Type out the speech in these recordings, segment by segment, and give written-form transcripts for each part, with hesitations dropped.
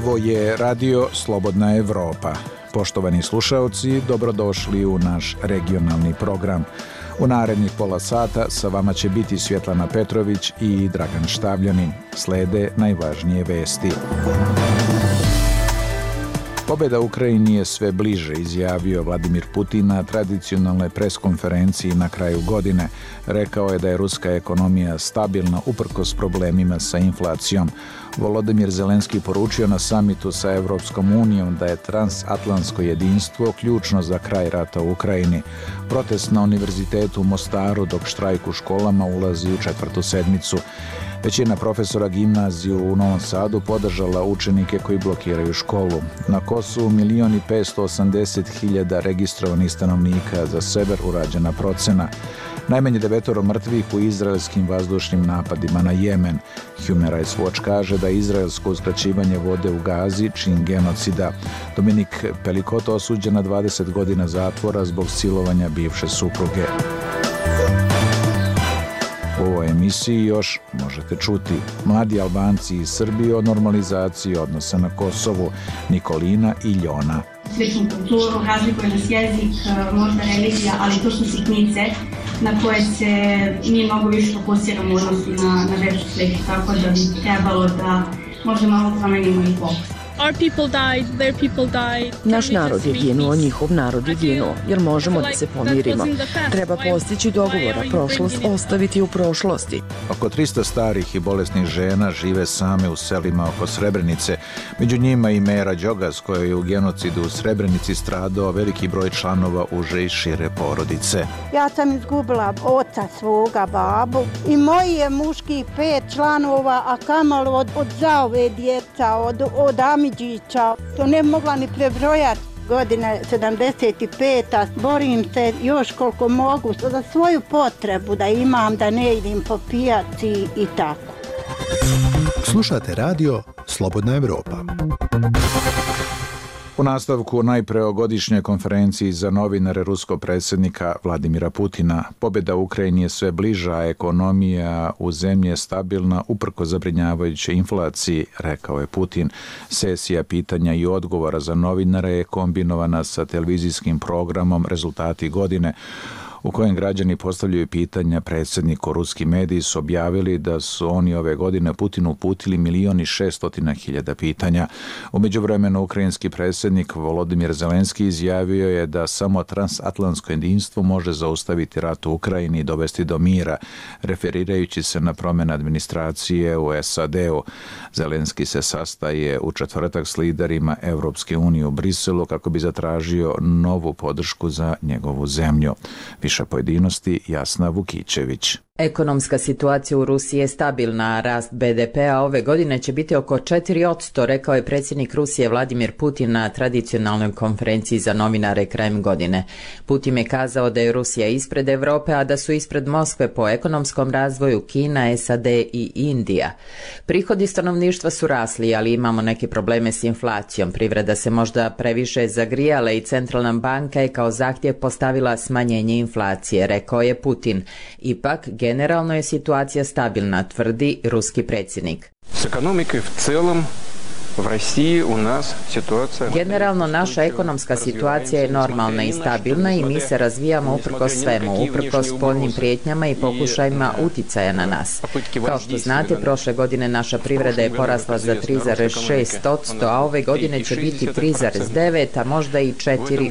Ovo je Radio Slobodna Evropa. Poštovani slušaoci, dobrodošli u naš regionalni program. U narednih pola sata sa vama će biti Svjetlana Petrović i Dragan Štavljanin. Slede najvažnije vesti. Pobjeda Ukrajini je sve bliže, izjavio Vladimir Putin na tradicionalnoj preskonferenciji na kraju godine. Rekao je da je ruska ekonomija stabilna uprkos problemima sa inflacijom. Volodimir Zelenski poručio na samitu sa Evropskom unijom da je transatlantsko jedinstvo ključno za kraj rata u Ukrajini. Protest na Univerzitetu u Mostaru dok štrajk u školama ulazi u 4. sedmicu. Većina profesora gimnaziju u Novom Sadu podržala učenike koji blokiraju školu. Na Kosovu 1.580.000 registrovanih stanovnika, za sever urađena procena. Najmanje 9 mrtvih u izraelskim vazdušnim napadima na Jemen. Human Rights Watch kaže da je izraelsko uskraćivanje vode u Gazi čin genocida. Dominik Pelikoto osuđen na 20 godina zatvora zbog silovanja bivše supruge. U ovoj emisiji još možete čuti mladi Albanci iz Srbije o normalizaciji odnosa na Kosovu, Nikolina i Ljona. Sličnu kulturu, razlikuje nas jezik, možda religija, ali to su sitnice na koje se mi mnogo više fokusiramo u odnosu na veću sliku, tako da bi trebalo da možda malo promenimo i fokus. Our people died, their people died. Naš narod je ginuo, njihov narod je ginuo, jer možemo da se pomirimo. Treba postići dogovora, prošlost ostaviti u prošlosti. Oko 300 starih i bolesnih žena žive same u selima oko Srebrenice. Među njima i Mera Đogas, koja je u genocidu u Srebrenici stradao veliki broj članova uže i šire porodice. Ja sam izgubila oca svoga, babu, i moji je muški 5 članova, a kamalo od zaove djeca, od Amidžića. To ne mogla ni prebrojati. Godine 75. Borim se još koliko mogu za svoju potrebu da imam, da ne idem po pijaci i tako. Slušate radio Slobodna Evropa. U nastavku najpre o godišnjoj konferenciji za novinare ruskog predsjednika Vladimira Putina. Pobjeda u Ukrajini je sve bliža, a ekonomija u zemlji je stabilna uprkos zabrinjavajućoj inflaciji, rekao je Putin. Sesija pitanja i odgovora za novinare je kombinovana sa televizijskim programom Rezultati godine, u kojem građani postavljaju pitanja predsjedniku. Ruski mediji su objavili da su oni ove godine Putinu uputili 1.600.000 pitanja. U međuvremenu ukrajinski predsjednik Volodimir Zelenski izjavio je da samo transatlantsko jedinstvo može zaustaviti rat u Ukrajini i dovesti do mira, referirajući se na promjene administracije u SAD-u. Zelenski se sastaje u četvrtak s liderima Evropske unije u Briselu kako bi zatražio novu podršku za njegovu zemlju. Više pojedinosti Jasna Vukićević. Ekonomska situacija u Rusiji je stabilna, a rast BDP-a ove godine će biti oko 4%, rekao je predsjednik Rusije Vladimir Putin na tradicionalnoj konferenciji za novinare krajem godine. Putin je kazao da je Rusija ispred Europe, a da su ispred Moskve po ekonomskom razvoju Kina, SAD i Indija. Prihodi stanovništva su rasli, ali imamo neke probleme s inflacijom. Privreda se možda previše zagrijala i centralna banka je kao zahtjev postavila smanjenje inflacije, rekao je Putin. Ipak, generalno je situacija stabilna, tvrdi ruski predsjednik. S ekonomikой v celom v Rusiji u nas situacija... Generalno naša ekonomska situacija je normalna i stabilna i mi se razvijamo uprkos svemu, uprkos spoljnim prijetnjama i pokušajima uticaja na nas. Kao što znate, prošle godine naša privreda je porasla za 3,6%, a ove godine će biti 3,9%, a možda i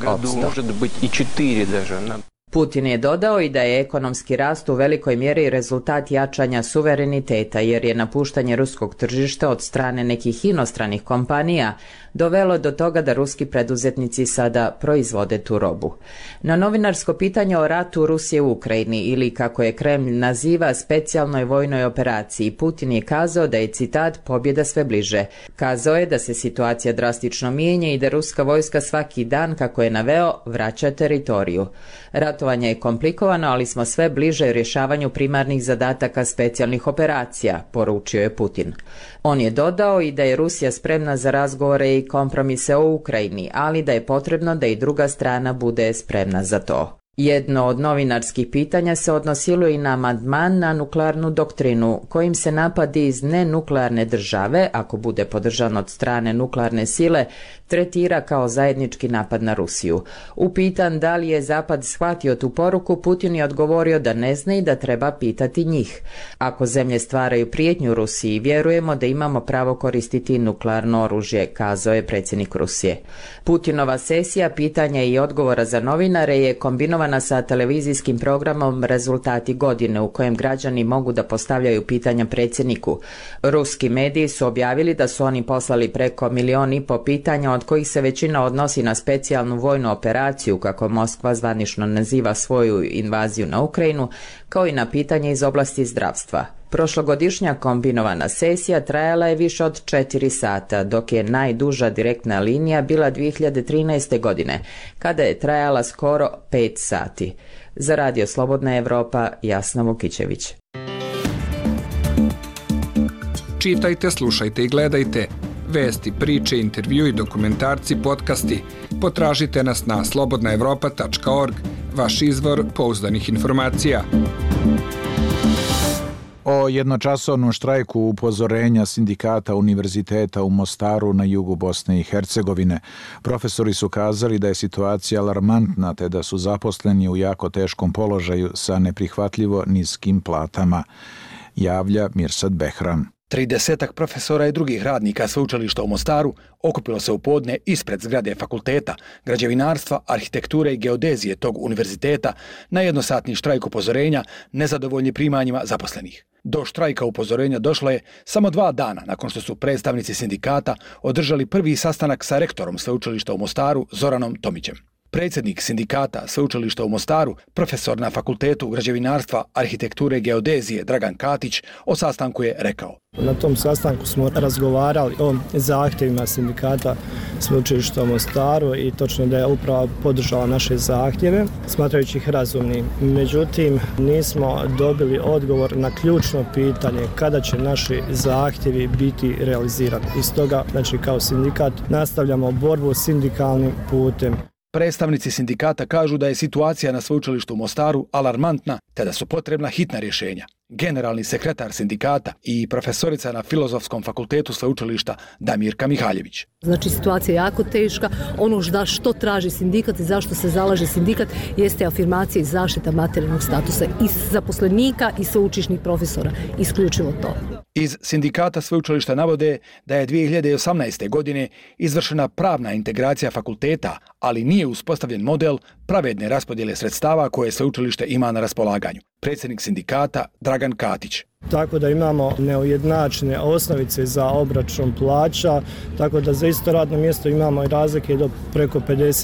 4%. Putin je dodao i da je ekonomski rast u velikoj mjeri rezultat jačanja suvereniteta, jer je napuštanje ruskog tržišta od strane nekih inostranih kompanija dovelo do toga da ruski preduzetnici sada proizvode tu robu. Na novinarsko pitanje o ratu Rusije u Ukrajini, ili kako je Kremlj naziva specijalnoj vojnoj operaciji, Putin je kazao da je, citat, pobjeda sve bliže. Kazao je da se situacija drastično mijenja i da ruska vojska svaki dan, kako je naveo, vraća teritoriju. Ratovanje je komplikovano, ali smo sve bliže rješavanju primarnih zadataka specijalnih operacija, poručio je Putin. On je dodao i da je Rusija spremna za razgovore i kompromise o Ukrajini, ali da je potrebno da i druga strana bude spremna za to. Jedno od novinarskih pitanja se odnosilo i na amandman na nuklearnu doktrinu, kojim se napadi iz nenuklearne države, ako bude podržan od strane nuklearne sile, tretira kao zajednički napad na Rusiju. Upitan da li je Zapad shvatio tu poruku, Putin je odgovorio da ne zna i da treba pitati njih. Ako zemlje stvaraju prijetnju Rusiji, vjerujemo da imamo pravo koristiti nuklearno oružje, kazao je predsjednik Rusije. Putinova sesija pitanja i odgovora za novinare je kombinovana sa televizijskim programom Rezultati godine, u kojem građani mogu da postavljaju pitanja predsjedniku. Ruski mediji su objavili da su oni poslali preko 1,5 milijuna pitanja, od kojih se većina odnosi na specijalnu vojnu operaciju, kako Moskva zvanično naziva svoju invaziju na Ukrajinu, kao i na pitanje iz oblasti zdravstva. Prošlogodišnja kombinovana sesija trajala je više od 4 sata, dok je najduža direktna linija bila 2013. godine, kada je trajala skoro 5 sati. Za Radio Slobodna Evropa, Jasna Vukićević. Čitajte, slušajte i gledajte. Vesti, priče, intervju i dokumentarci, podcasti. Potražite nas na slobodnaevropa.org, vaš izvor pouzdanih informacija. O jednočasovnom štrajku upozorenja sindikata Univerziteta u Mostaru na jugu Bosne i Hercegovine. Profesori su kazali da je situacija alarmantna te da su zaposleni u jako teškom položaju sa neprihvatljivo niskim platama, javlja Mirsad Behram. 30 profesora i drugih radnika sveučilišta u Mostaru okupilo se u podne ispred zgrade fakulteta građevinarstva, arhitekture i geodezije tog univerziteta na jednosatni štrajk upozorenja nezadovoljni primanjima zaposlenih. Do štrajka upozorenja došlo je samo 2 dana nakon što su predstavnici sindikata održali prvi sastanak sa rektorom sveučilišta u Mostaru Zoranom Tomićem. Predsjednik sindikata sveučilišta u Mostaru, profesor na fakultetu građevinarstva, arhitekture i geodezije Dragan Katić o sastanku je rekao: Na tom sastanku smo razgovarali o zahtjevima sindikata sveučilišta u Mostaru i točno da je uprava podržala naše zahtjeve, smatrajući ih razumnim. Međutim, nismo dobili odgovor na ključno pitanje kada će naši zahtjevi biti realizirani. I stoga, kao sindikat, nastavljamo borbu sindikalnim putem. Predstavnici sindikata kažu da je situacija na sveučilištu u Mostaru alarmantna te da su potrebna hitna rješenja. Generalni sekretar sindikata i profesorica na Filozofskom fakultetu sveučilišta Damirka Mihaljević. Znači, situacija je jako teška. Ono što traži sindikat i zašto se zalaže sindikat jeste afirmacija i zaštita materijalnog statusa i zaposlenika i sveučilišnih profesora. Isključivo to. Iz sindikata sveučilišta navode da je 2018. godine izvršena pravna integracija fakulteta, ali nije uspostavljen model pravedne raspodjele sredstava koje sveučilište ima na raspolaganju. Predsjednik sindikata Dragan Katić. Tako da imamo neujednačene osnovice za obračun plaća, tako da za isto radno mjesto imamo i razlike do preko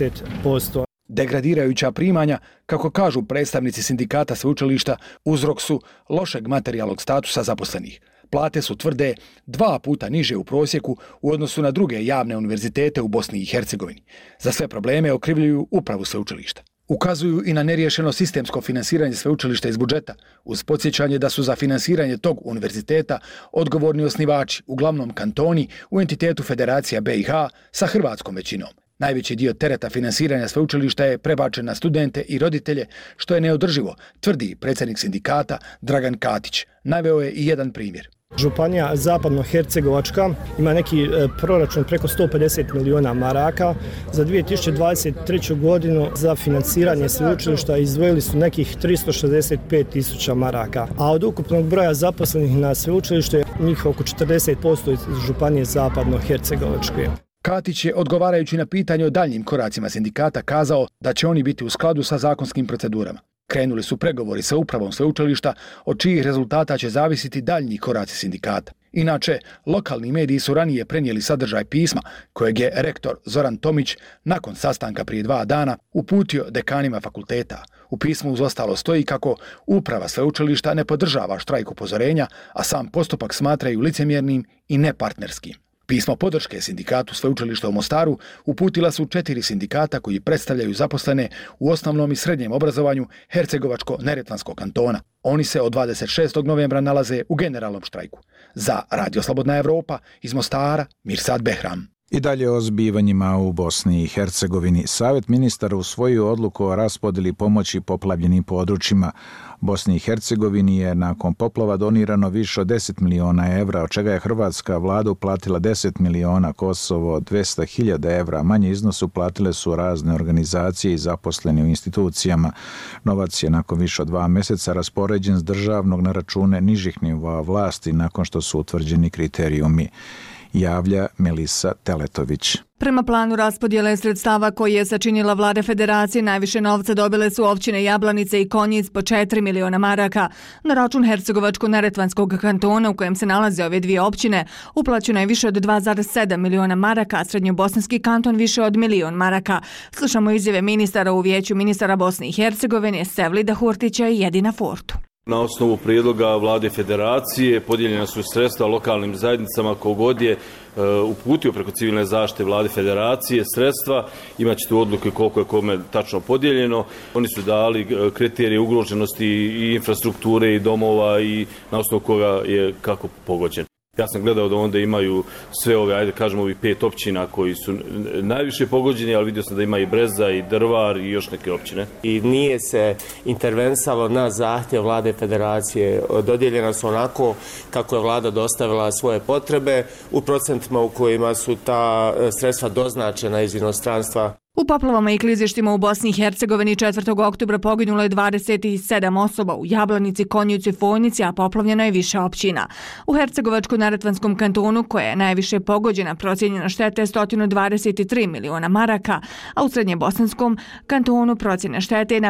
50%. Degradirajuća primanja, kako kažu predstavnici sindikata sveučilišta, uzrok su lošeg materijalnog statusa zaposlenih. Plate su tvrde 2 puta niže u prosjeku u odnosu na druge javne univerzitete u Bosni i Hercegovini. Za sve probleme okrivljuju upravu sveučilišta. Ukazuju i na neriješeno sistemsko finansiranje sveučilišta iz budžeta, uz podsjećanje da su za finansiranje tog univerziteta odgovorni osnivači, uglavnom kantoni, u entitetu Federacija BiH sa hrvatskom većinom. Najveći dio tereta finansiranja sveučilišta je prebačen na studente i roditelje, što je neodrživo, tvrdi predsjednik sindikata Dragan Katić. Naveo je i jedan primjer. Županija Zapadno-Hercegovačka ima neki proračun preko 150 milijuna maraka. Za 2023. godinu za financiranje sveučilišta izdvojili su nekih 365 tisuća maraka. A od ukupnog broja zaposlenih na sveučilište njih oko 40% iz Županije Zapadno-Hercegovačke. Katić je, odgovarajući na pitanje o daljnjim koracima sindikata, kazao da će oni biti u skladu sa zakonskim procedurama. Krenuli su pregovori sa upravom sveučilišta, od čijih rezultata će zavisiti daljnji koraci sindikata. Inače, lokalni mediji su ranije prenijeli sadržaj pisma kojeg je rektor Zoran Tomić nakon sastanka prije 2 dana uputio dekanima fakulteta. U pismu uz ostalo stoji kako uprava sveučilišta ne podržava štrajk upozorenja, a sam postupak smatraju licemjernim i nepartnerskim. Pismo podrške sindikatu sveučilišta u Mostaru uputila su 4 sindikata koji predstavljaju zaposlene u osnovnom i srednjem obrazovanju Hercegovačko-Neretvanskog kantona. Oni se od 26. novembra nalaze u generalnom štrajku. Za Radio Slobodna Evropa iz Mostara, Mirsad Behram. I dalje o zbivanjima u Bosni i Hercegovini. Savjet ministara usvojio odluku o raspodjeli pomoći poplavljenim područjima. Bosni i Hercegovini je nakon poplava donirano više od 10 miliona evra, od čega je hrvatska vlada uplatila 10 miliona, Kosovo 200.000 evra. Manje iznos uplatile su razne organizacije i zaposleni u institucijama. Novac je nakon više od 2 mjeseca raspoređen s državnog na račune nižih nivoa vlasti nakon što su utvrđeni kriterijumi, javlja Melisa Teletović. Prema planu raspodjele sredstava koji je sačinila vlada federacije, najviše novca dobile su općine Jablanice i Konjic po 4 miliona maraka. Na račun Hercegovačko-neretvanskog kantona u kojem se nalaze ove dvije općine uplaćeno je više od 2,7 miliona maraka, a srednjobosanski kanton više od 1 milion maraka. Slušamo izjave ministara u vijeću ministara Bosne i Hercegovine, Sevlida Hurtića i Jedina Fortu. Na osnovu prijedloga vlade federacije podijeljena su sredstva lokalnim zajednicama kogod je uputio preko civilne zaštite vlade federacije sredstva. Imaćete odluke koliko je kome tačno podijeljeno. Oni su dali kriterije ugroženosti i infrastrukture i domova i na osnovu koga je kako pogođen. Ja sam gledao da onda imaju sve ove, ajde kažemo, ovih 5 općina koji su najviše pogođeni, ali vidio sam da ima i Breza i Drvar i još neke općine. I nije se intervensalo na zahtjev vlade federacije. Dodijeljena su onako kako je vlada dostavila svoje potrebe u procentima u kojima su ta sredstva doznačena iz inostranstva. U poplavama i klizištima u Bosni i Hercegovini 4. oktobra poginulo je 27 osoba, u Jablanici, Konjicu i Fojnici, a poplavljeno je više općina. U Hercegovačko-neretvanskom kantonu, koja je najviše pogođena, procijenjena šteta je 123 miliona maraka, a u srednjebosanskom kantonu procjena štete je na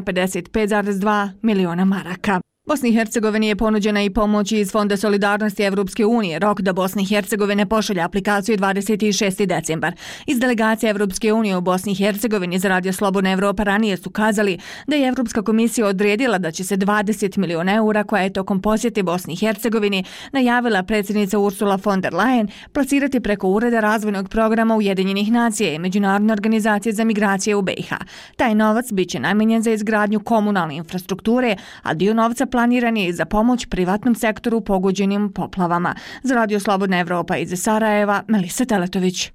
55,2 miliona maraka. Bosni i Hercegovini je ponuđena i pomoć iz Fonda solidarnosti Evropske unije. Rok da Bosna i Hercegovina pošalje aplikaciju je 26. decembar. Iz delegacije Evropske unije u Bosni i Hercegovini za Radio Slobodna Evropa ranije su kazali da je Evropska komisija odredila da će se 20 miliona eura, koja je tokom posjete Bosni i Hercegovini najavila predsjednica Ursula von der Leyen, plasirati preko Ureda razvojnog programa Ujedinjenih nacija i Međunarodne organizacije za migracije u BiH. Taj novac biće namijenjen za izgradnju komunalne infrastrukture, a dio novca planiran je za pomoć privatnom sektoru pogođenim poplavama. Za Radio Slobodna Evropa iz Sarajeva, Melisa Teletović.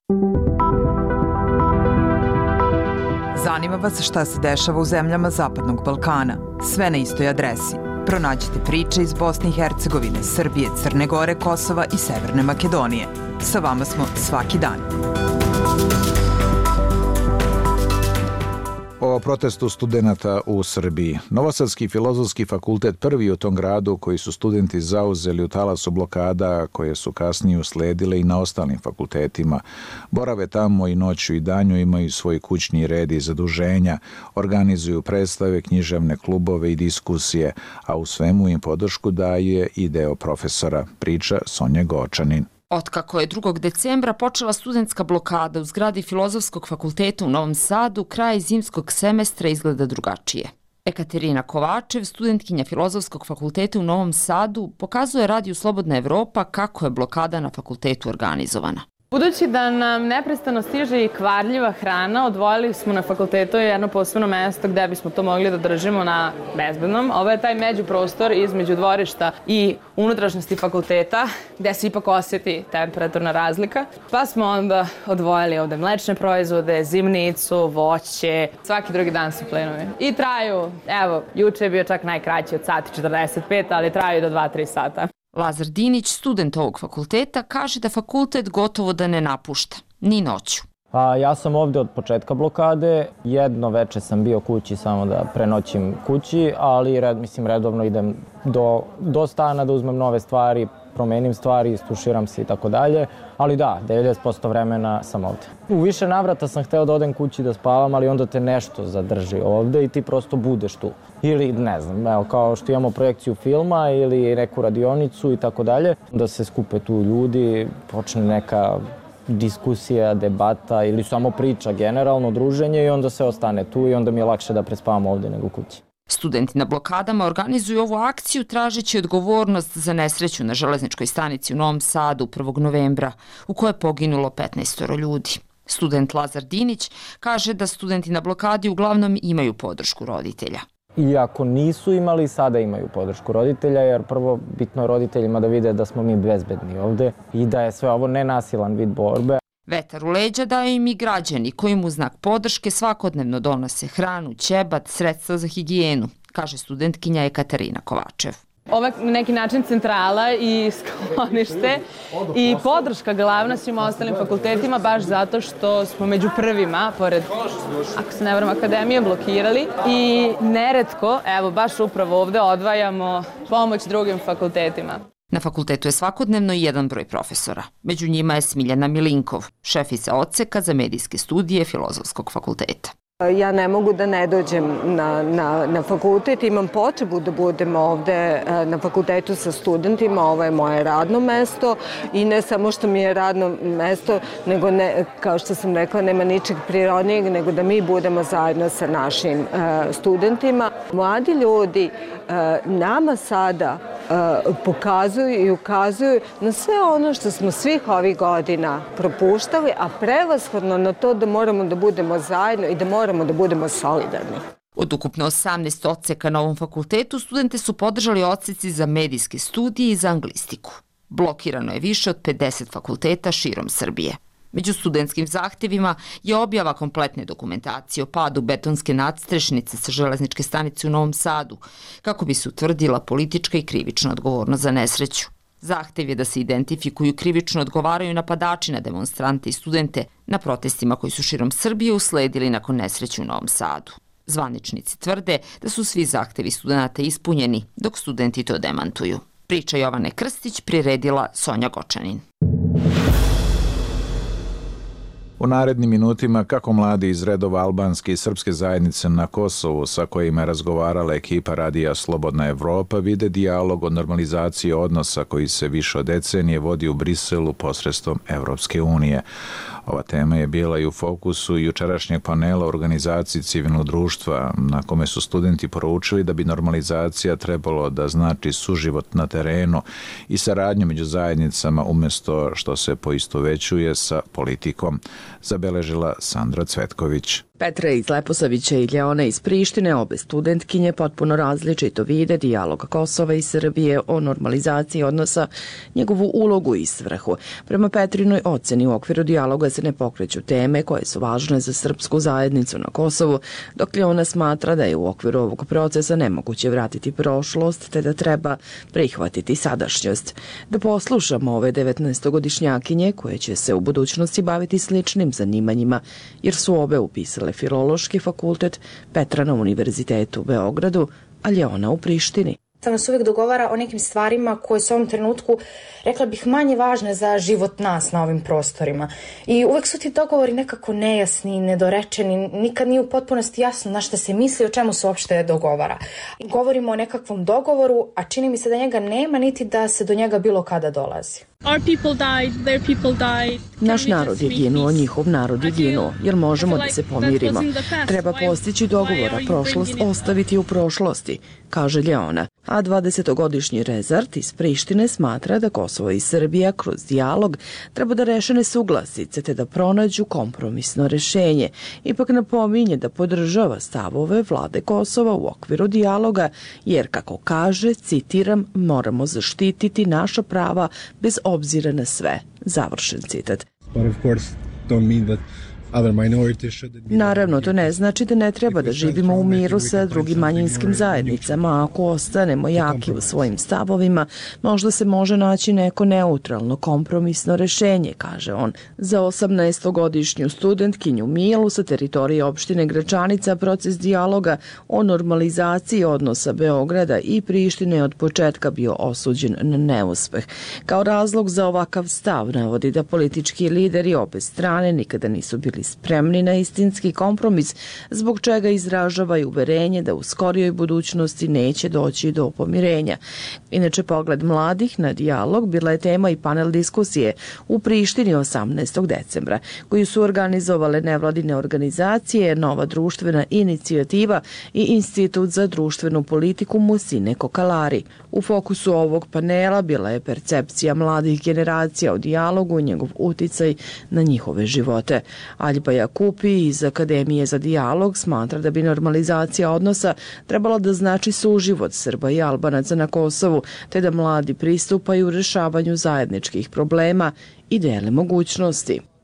Zanima vas šta se dešava u zemljama Zapadnog Balkana? Sve na istoj adresi. Pronađite priče iz Bosne i Hercegovine, Srbije, Crne Gore, Kosova i Severne Makedonije. Sa vama smo svaki dan. O protestu studenata u Srbiji. Novosadski filozofski fakultet, prvi u tom gradu koji su studenti zauzeli u talasu blokada koje su kasnije usledile i na ostalim fakultetima. Borave tamo i noću i danju, imaju svoj kućni red i zaduženja, organizuju predstave, književne klubove i diskusije, a u svemu im podršku daje i deo profesora, priča Sonja Gočanin. Otkako je 2. decembra počela studentska blokada u zgradi Filozofskog fakulteta u Novom Sadu, kraj zimskog semestra izgleda drugačije. Ekaterina Kovačev, studentkinja Filozofskog fakulteta u Novom Sadu, pokazuje Radiju Slobodna Evropa kako je blokada na fakultetu organizovana. Budući da nam neprestano stiže i kvarljiva hrana, odvojili smo na fakultetu jedno posebno mesto gde bismo to mogli da držimo na bezbednom. Ovo je taj međuprostor između dvorišta i unutrašnjosti fakulteta, gde se ipak osjeti temperaturna razlika. Pa smo onda odvojili ovde mlečne proizvode, zimnicu, voće, svaki drugi dan su plenovi. I traju, evo, juče je bio čak najkraći od sati 45, ali traju do 2-3 sata. Lazar Dinić, student ovog fakulteta, kaže da fakultet gotovo da ne napušta, ni noću. Ja sam ovde od početka blokade, jedno veče sam bio kući samo da prenoćim kući, ali redovno idem do stana da uzmem nove stvari, promenim stvari, istuširam se i tako dalje. Ali da, 90% vremena sam ovde. U više navrata sam hteo da odem kući da spavam, ali onda te nešto zadrži ovde i ti prosto budeš tu. Ili ne znam, evo, kao što imamo projekciju filma ili neku radionicu i tako dalje, da se skupe tu ljudi, počne neka diskusija, debata ili samo priča, generalno druženje i onda se ostane tu i onda mi je lakše da prespavam ovde nego kući. Studenti na blokadama organizuju ovu akciju tražeći odgovornost za nesreću na železničkoj stanici u Novom Sadu 1. novembra, u kojoj je poginulo 15 ljudi. Student Lazar Dinić kaže da studenti na blokadi uglavnom imaju podršku roditelja. Iako nisu imali, sada imaju podršku roditelja, jer prvo bitno je roditeljima da vide da smo mi bezbedni ovde i da je sve ovo nenasilan vid borbe. Vetar u leđa daju im i građani koji mu znak podrške svakodnevno donose hranu, ćebat, sredstva za higijenu, kaže studentkinja Ekaterina Kovačev. Ovo je na neki način centrala i sklonište i podrška glavna svim ostalim fakultetima baš zato što smo među prvima, pored, ako se ne varam, akademije blokirali i neretko, evo baš upravo ovde odvajamo pomoć drugim fakultetima. Na fakultetu je svakodnevno i jedan broj profesora. Među njima je Smiljana Milinkov, šefica odseka za medijske studije Filozofskog fakulteta. Ja ne mogu da ne dođem na fakultet, imam potrebu da budem ovde na fakultetu sa studentima, ovo je moje radno mesto i ne samo što mi je radno mesto, nego kao što sam rekla, nema ničeg prirodnijeg nego da mi budemo zajedno sa našim studentima. Mladi ljudi nama sada pokazuju i ukazuju na sve ono što smo svih ovih godina propuštali, a prevashodno na to da moramo da budemo zajedno i da moramo da budemo solidarni. Od ukupno 18 odseka na ovom fakultetu studente su podržali odseci za medijske studije i za anglistiku. Blokirano je više od 50 fakulteta širom Srbije. Među studentskim zahtevima je objava kompletne dokumentacije o padu betonske nadstrešnice sa železničke stanice u Novom Sadu, kako bi se utvrdila politička i krivična odgovornost za nesreću. Zahtev je da se identifikuju krivično odgovaraju napadači na demonstrante i studente na protestima koji su širom Srbije usledili nakon nesreće u Novom Sadu. Zvaničnici tvrde da su svi zahtevi studenta ispunjeni, dok studenti to demantuju. Priča Jovane Krstić priredila Sonja Gočanin. U narednim minutima kako mladi iz redova albanske i srpske zajednice na Kosovu sa kojima je razgovarala ekipa radija Slobodna Evropa vide dijalog o normalizaciji odnosa koji se više od decenije vodi u Briselu posredstvom Evropske unije. Ova tema je bila i u fokusu jučerašnjeg panela organizaciji civilnog društva na kome su studenti poručili da bi normalizacija trebalo da znači suživot na terenu i saradnju među zajednicama umjesto što se poistovećuje sa politikom, zabeležila Sandra Cvetković. Petra iz Leposavića i Ljeona iz Prištine, obe studentkinje, potpuno različito vide dijalog Kosova i Srbije o normalizaciji odnosa, njegovu ulogu i svrhu. Prema Petrinoj oceni u okviru dijaloga se ne pokreću teme koje su važne za srpsku zajednicu na Kosovu, dok Ljeona smatra da je u okviru ovog procesa nemoguće vratiti prošlost te da treba prihvatiti sadašnjost. Da poslušamo ove 19-godišnjakinje koje će se u budućnosti baviti sličnim zanimanjima, jer su obe upisale Filološki fakultet, Petra na Univerzitetu u Beogradu, a Ljeona u Prištini. Nas uvijek dogovara o nekim stvarima koje su u ovom trenutku, rekla bih, manje važne za život nas na ovim prostorima. I uvijek su ti dogovori nekako nejasni, nedorečeni, nikad nije u potpunosti jasno na šta se misli, o čemu se uopšte dogovara. Govorimo o nekakvom dogovoru, a čini mi se da njega nema niti da se do njega bilo kada dolazi. Naš narod je ginuo, njihov narod je ginuo, jer možemo da se pomirimo. Treba postići dogovora, prošlost ostaviti u prošlosti, kaže Ljeona. A 20-godišnji Rezart iz Prištine smatra da Kosovo i Srbija kroz dijalog treba da reše nesuglasice te da pronađu kompromisno rešenje. Ipak napominje da podržava stavove vlade Kosova u okviru dijaloga, jer, kako kaže, citiram, moramo zaštititi naša prava bez obzira na sve. Završen citat. Naravno, to ne znači da ne treba da živimo u miru sa drugim manjinskim zajednicama. Ako ostanemo jaki u svojim stavovima, možda se može naći neko neutralno kompromisno rešenje, kaže on. Za 18-godišnju studentkinju Milu sa teritorije opštine Gračanica proces dijaloga o normalizaciji odnosa Beograda i Prištine je od početka bio osuđen na neuspeh. Kao razlog za ovakav stav navodi da politički lideri obe strane nikada nisu bili spremni na istinski kompromis, zbog čega izražava i uverenje da u skorijoj budućnosti neće doći do pomirenja. Inače, pogled mladih na dijalog bila je tema i panel diskusije u Prištini 18. decembra, koju su organizovale nevladine organizacije, Nova društvena inicijativa i Institut za društvenu politiku Musine Kokalari. U fokusu ovog panela bila je percepcija mladih generacija o dijalogu i njegov uticaj na njihove živote. Aljba Jakupi iz Akademije za dijalog smatra da bi normalizacija odnosa trebala da znači suživot Srba i Albanaca na Kosovu, te da mladi pristupaju rešavanju zajedničkih problema i dele mogućnosti.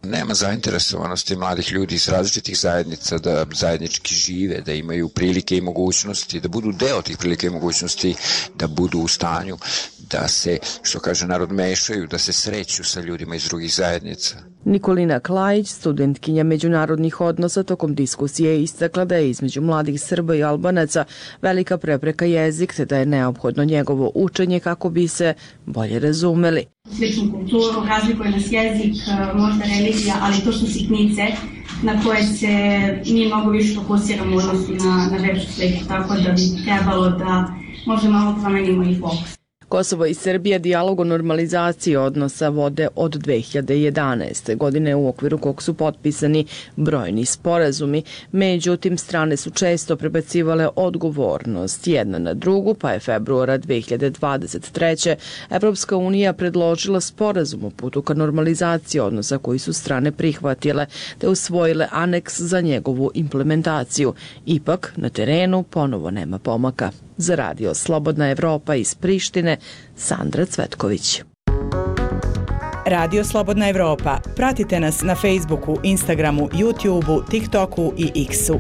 Nema zainteresovanosti mladih ljudi iz različitih zajednica da zajednički žive, da imaju prilike i mogućnosti, da budu deo tih prilike i mogućnosti, da budu u stanju da se, što kaže narod, mešaju, da se sreću sa ljudima iz drugih zajednica. Nikolina Klajić, studentkinja međunarodnih odnosa, tokom diskusije istakla da je između mladih Srba i Albanaca velika prepreka jezik, te da je neophodno njegovo učenje kako bi se bolje razumeli. Sličnu kulturu, razlikuje nas jezik, možda religija, ali to su sitnice na koje se mi mnogo više fokusiramo u odnosu na veću sliku, tako da bi trebalo da možda malo promenimo i fokus. Kosovo i Srbija dijalog o normalizaciji odnosa vode od 2011. godine, u okviru kog su potpisani brojni sporazumi. Međutim, strane su često prebacivale odgovornost jedna na drugu, pa je februara 2023. Evropska unija predložila sporazum o putu ka normalizaciji odnosa koji su strane prihvatile, te usvojile aneks za njegovu implementaciju. Ipak, na terenu ponovo nema pomaka. Za radio Slobodna Evropa iz Prištine, Sandra Cvetković. Radio Slobodna Evropa. Pratite nas na Facebooku, Instagramu, YouTubeu, TikToku i X-u.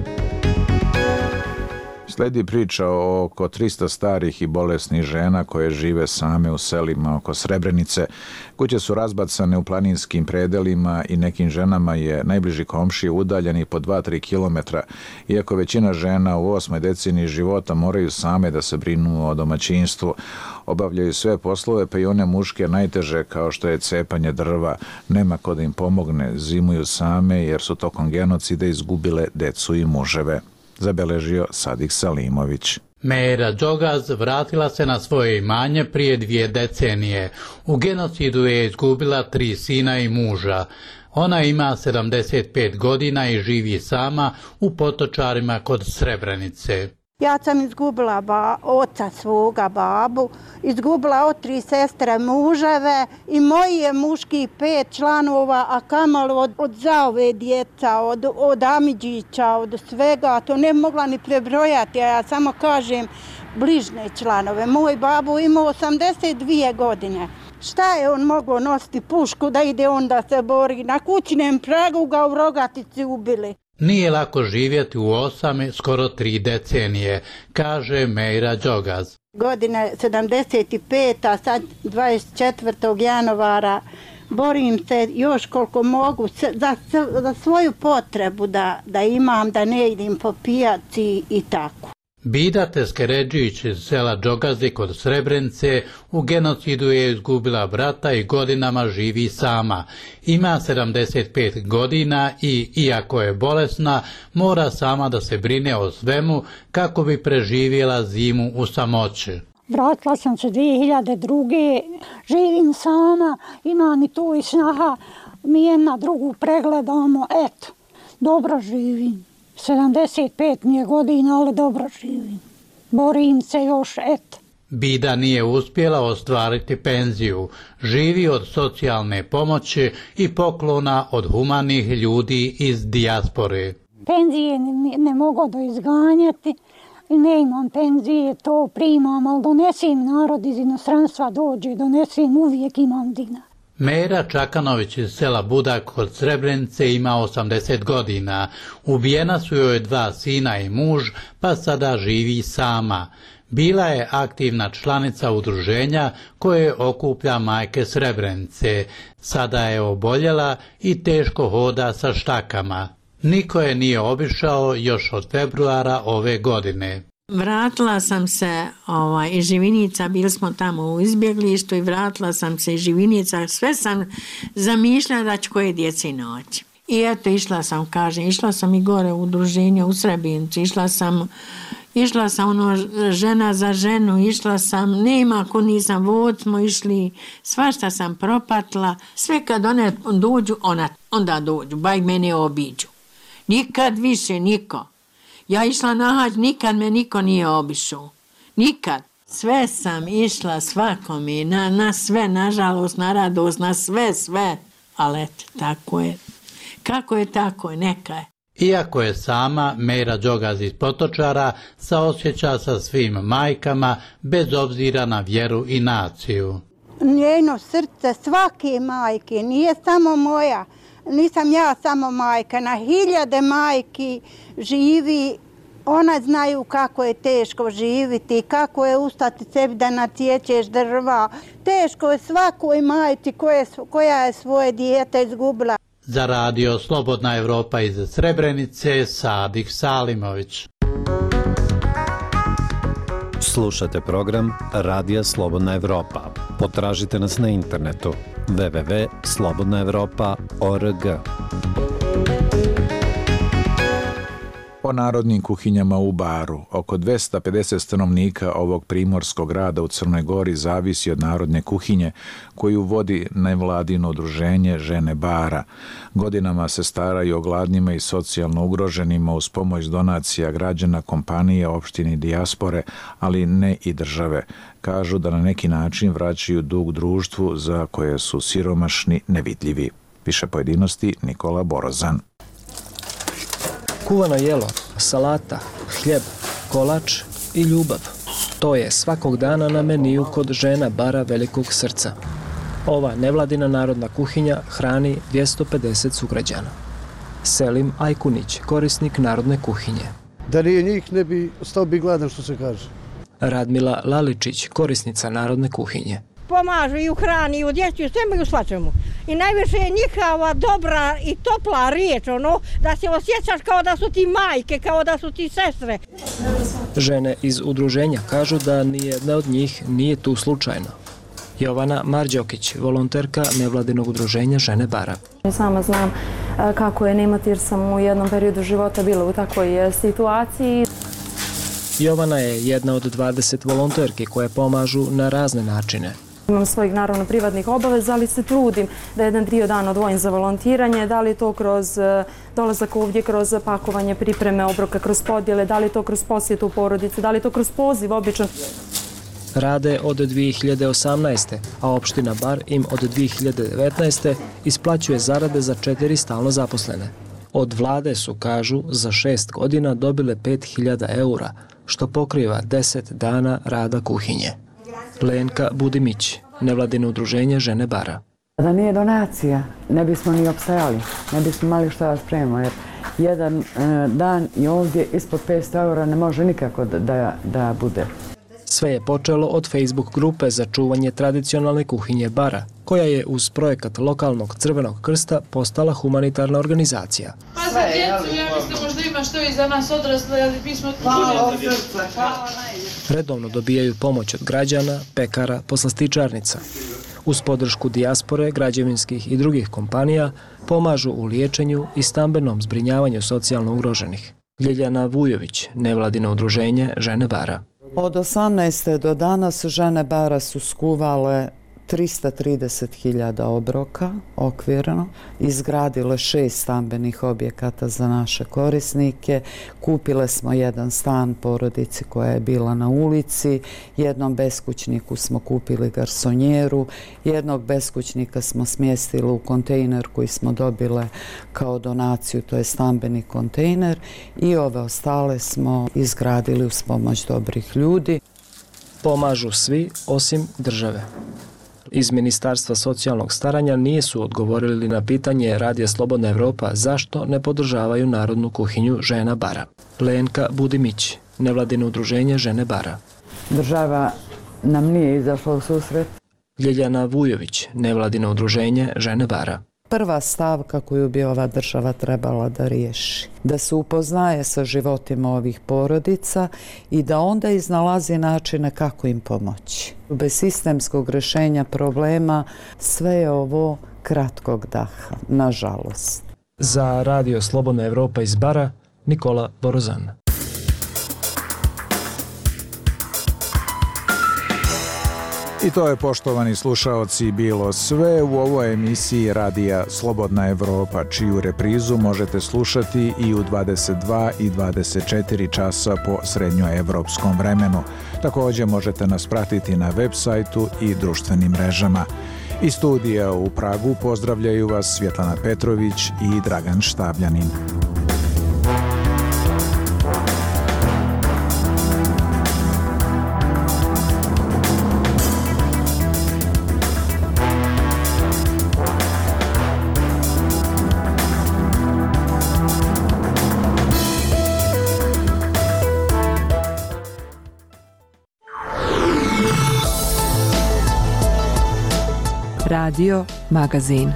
Sledi priča o oko 300 starih i bolesnih žena koje žive same u selima oko Srebrenice. Kuće su razbacane u planinskim predelima i nekim ženama je najbliži komšije udaljeni po 2-3 kilometra. Iako većina žena u 8. deceniji života moraju same da se brinu o domaćinstvu, obavljaju sve poslove, pa i one muške najteže kao što je cepanje drva. Nema ko da im pomogne, zimuju same jer su tokom genocida izgubile decu i muževe. Zabeležio Sadik Salimović. Meira Đogaz vratila se na svoje imanje prije 2 decenije. U genocidu je izgubila 3 sina i muža. Ona ima 75 godina i živi sama u Potočarima kod Srebrenice. Ja sam izgubila oca svoga, babu, izgubila od 3 sestre muževe i moji je muški 5 članova, a kamalo od zaove djeca, od Amidžića, od svega, to ne mogla ni prebrojati, a ja samo kažem bližne članove. Moj babu imao 82 godine. Šta je on mogao nositi pušku da ide onda se bori? Na kućnem pragu ga u Rogatici ubili. Nije lako živjeti u 8, skoro 3 decenije, kaže Meira Đogaz. Godine 75, a sad 24. januara borim se još koliko mogu za svoju potrebu da imam, da ne idem po pijaci i tako. Bida Teskeredžić iz sela Đogazi kod Srebrenice u genocidu je izgubila brata i godinama živi sama. Ima 75 godina i, iako je bolesna, mora sama da se brine o svemu kako bi preživjela zimu u samoći. Vratila sam se 2002. Živim sama, imam i tu i snaha, mi jedna drugu pregledamo, eto, dobro živim. 75 mi je godina, ali dobro živim. Borim se još, eto. Bida nije uspjela ostvariti penziju. Živi od socijalne pomoći i poklona od humanih ljudi iz dijaspore. Penzije ne mogu da izganjati. Ne imam penzije, to primam, ali donesim narod iz inostranstva dođe, donesim, uvijek imam dinar. Meira Čakanović iz sela Budak kod Srebrenice ima 80 godina. Ubijena su joj 2 sina i muž, pa sada živi sama. Bila je aktivna članica udruženja koje okuplja majke Srebrenice. Sada je oboljela i teško hoda sa štakama. Niko je nije obišao još od februara ove godine. Vratila sam se iz Živinica, bili smo tamo u izbjeglištu i vratila sam se iz Živinica, sve sam zamišljala da ću koje djeci naći. I eto, išla sam i gore u udruženje u Srebrenici, išla sam žena za ženu, išla sam, nema ko nisam, vod smo išli, svašta sam propatila, sve kad one dođu, onda dođu, baj mene obiđu. Nikad više niko. Ja išla na hađ, nikad me niko nije obišao. Nikad. Sve sam išla svakome, na sve, nažalost, na radost, na sve. Ali eto, tako je. Kako je, tako je, neka je. Iako je sama, Meira Đogaz iz Potočara saosjeća sa svim majkama bez obzira na vjeru i naciju. Njeno srce svake majke, nije samo moja, nisam ja samo majka, na hiljade majki živi. Ona znaju kako je teško živiti, kako je ustati sebi da nacijećeš drva. Teško je svakoj majci koja je svoje dijete izgubila. Za radio Slobodna Evropa iz Srebrenice, Sadik Salimović. Slušate program Radija Slobodna Evropa. Potražite nas na internetu www.slobodnaevropa.org. O narodnim kuhinjama u Baru. Oko 250 stanovnika ovog primorskog grada u Crnoj Gori zavisi od narodne kuhinje koju vodi nevladino udruženje Žene Bara. Godinama se staraju o gladnima i socijalno ugroženima uz pomoć donacija građana, kompanije, opštine i dijaspore, ali ne i države. Kažu da na neki način vraćaju dug društvu za koje su siromašni nevidljivi. Više pojedinosti Nikola Borozan. Kuvano jelo, salata, hljeb, kolač i ljubav. To je svakog dana na meniju kod Žena Bara Velikog Srca. Ova nevladina narodna kuhinja hrani 250 sugrađana. Selim Ajkunić, korisnik narodne kuhinje. Da nije njih, ne bi ostao bi gladan, što se kaže. Radmila Laličić, korisnica narodne kuhinje. Pomažu i u hrani, i u djeci, i u svemu i u svačemu. I najviše je njihova dobra i topla riječ, da se osjećaš kao da su ti majke, kao da su ti sestre. Žene iz udruženja kažu da nijedna od njih nije tu slučajno. Jovana Marđokić, volonterka nevladinog udruženja Žene Bara. Sama znam kako je nemati jer sam u jednom periodu života bila u takvoj situaciji. Jovana je jedna od 20 volonterki koje pomažu na razne načine. Imam svojih naravno privatnih obaveza, ali se trudim da jedan dio dana odvojim za volontiranje, da li to kroz dolazak ovdje, kroz pakovanje, pripreme obroka, kroz podjele, da li to kroz posjetu porodice, da li to kroz poziv obično. Rade od 2018. a opština Bar im od 2019. isplaćuje zarade za 4 stalno zaposlene. Od vlade su, kažu, za 6 godina dobile 5.000 eura, što pokriva 10 dana rada kuhinje. Lenka Budimić, nevladino udruženje Žene Bara. Da nije donacija, ne bismo ni opstajali, ne bismo imali šta da spremimo, jer jedan dan i ovdje ispod 500 eura ne može nikako da bude. Sve je počelo od Facebook grupe za čuvanje tradicionalne kuhinje Bara, koja je uz projekat lokalnog Crvenog krsta postala humanitarna organizacija. Pa za djecu, ja mislim možda ima što i za nas odrasle, ali mi smo čuli. Redovno dobijaju pomoć od građana, pekara, poslastičarnica. Uz podršku dijaspore, građevinskih i drugih kompanija pomažu u liječenju i stambenom zbrinjavanju socijalno ugroženih. Ljiljana Vujović, nevladino udruženje Žene Bara. Od 18. do danas Žene Bara su skuvale 330.000 obroka okvirno, izgradile 6 stambenih objekata za naše korisnike, kupile smo jedan stan porodici koja je bila na ulici, jednom beskućniku smo kupili garsonjeru, jednog beskućnika smo smjestili u kontejner koji smo dobile kao donaciju, to je stambeni kontejner, i ove ostale smo izgradili uz pomoć dobrih ljudi. Pomažu svi osim države. Iz Ministarstva socijalnog staranja nisu odgovorili na pitanje Radija Slobodna Evropa zašto ne podržavaju narodnu kuhinju Žena Bara. Lenka Budimić, nevladino udruženje Žene Bara. Država nam nije izašla u susret. Ljiljana Vujović, nevladino udruženje Žene Bara. Prva stavka koju bi ova država trebala da riješi, da se upoznaje sa životima ovih porodica i da onda iznalazi načine kako im pomoći. Bez sistemskog rješenja problema sve je ovo kratkog daha, nažalost. Za Radio Slobodna Evropa iz Bara, Nikola Borozan. I to je, poštovani slušaoci, bilo sve u ovoj emisiji Radija Slobodna Evropa, čiju reprizu možete slušati i u 22 i 24 časa po srednjoevropskom vremenu. Također možete nas pratiti na web sajtu i društvenim mrežama. Iz studija u Pragu pozdravljaju vas Svjetlana Petrović i Dragan Štabljanin. Radio Magazin.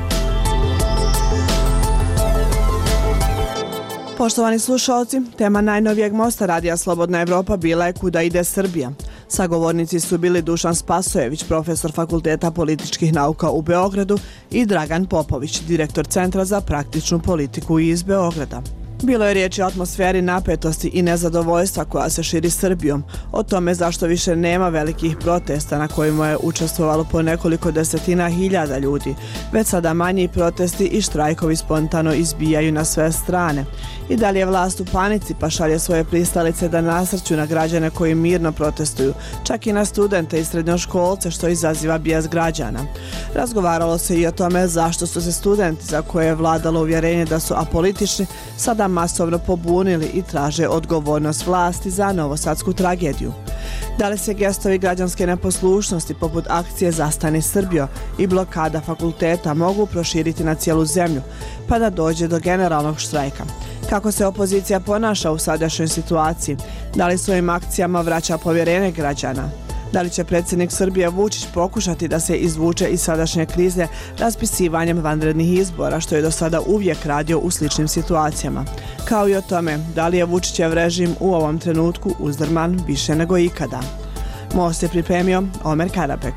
Poštovani slušalci, tema najnovijeg mosta Radija Slobodna Evropa bila je Kuda ide Srbija. Sagovornici su bili Dušan Spasojević, profesor Fakulteta političkih nauka u Beogradu, i Dragan Popović, direktor Centra za praktičnu politiku iz Beograda. Bilo je riječi o atmosferi napetosti i nezadovoljstva koja se širi Srbijom, o tome zašto više nema velikih protesta na kojima je učestvovalo po nekoliko desetina hiljada ljudi, već sada manji protesti i štrajkovi spontano izbijaju na sve strane. I da li je vlast u panici pa šalje svoje pristalice da nasrću na građane koji mirno protestuju, čak i na studente i srednjoškolce, što izaziva bijes građana. Razgovaralo se i o tome zašto su se studenti, za koje je vladalo uvjerenje da su apolitični, sada masovno pobunili i traže odgovornost vlasti za novosadsku tragediju. Da li se gestovi građanske neposlušnosti poput akcije Zastani Srbijo i blokada fakulteta mogu proširiti na cijelu zemlju, pa da dođe do generalnog štrajka? Kako se opozicija ponaša u sadašnjoj situaciji? Da li svojim akcijama vraća povjerenje građana? Da li će predsjednik Srbije Vučić pokušati da se izvuče iz sadašnje krize raspisivanjem vanrednih izbora, što je do sada uvijek radio u sličnim situacijama? Kao i o tome, da li je Vučićev režim u ovom trenutku uzdrman više nego ikada? Most je pripremio Omer Karabek.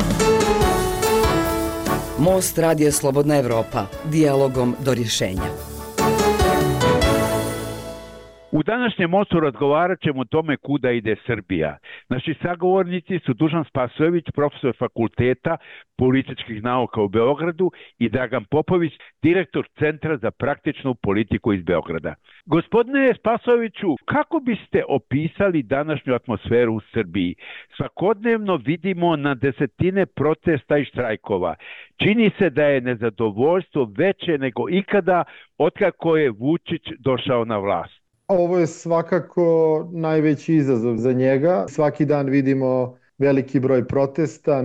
Most Radija Slobodna Evropa, dijalogom do rješenja. U današnjem mostu razgovarat ćemo o tome kuda ide Srbija. Naši sagovornici su Dušan Spasojević, profesor Fakulteta političkih nauka u Beogradu, i Dragan Popović, direktor Centra za praktičnu politiku iz Beograda. Gospodine Spasojeviću, kako biste opisali današnju atmosferu u Srbiji? Svakodnevno vidimo na desetine protesta i štrajkova. Čini se da je nezadovoljstvo veće nego ikada otkako je Vučić došao na vlast. Ovo je svakako najveći izazov za njega. Svaki dan vidimo veliki broj protesta,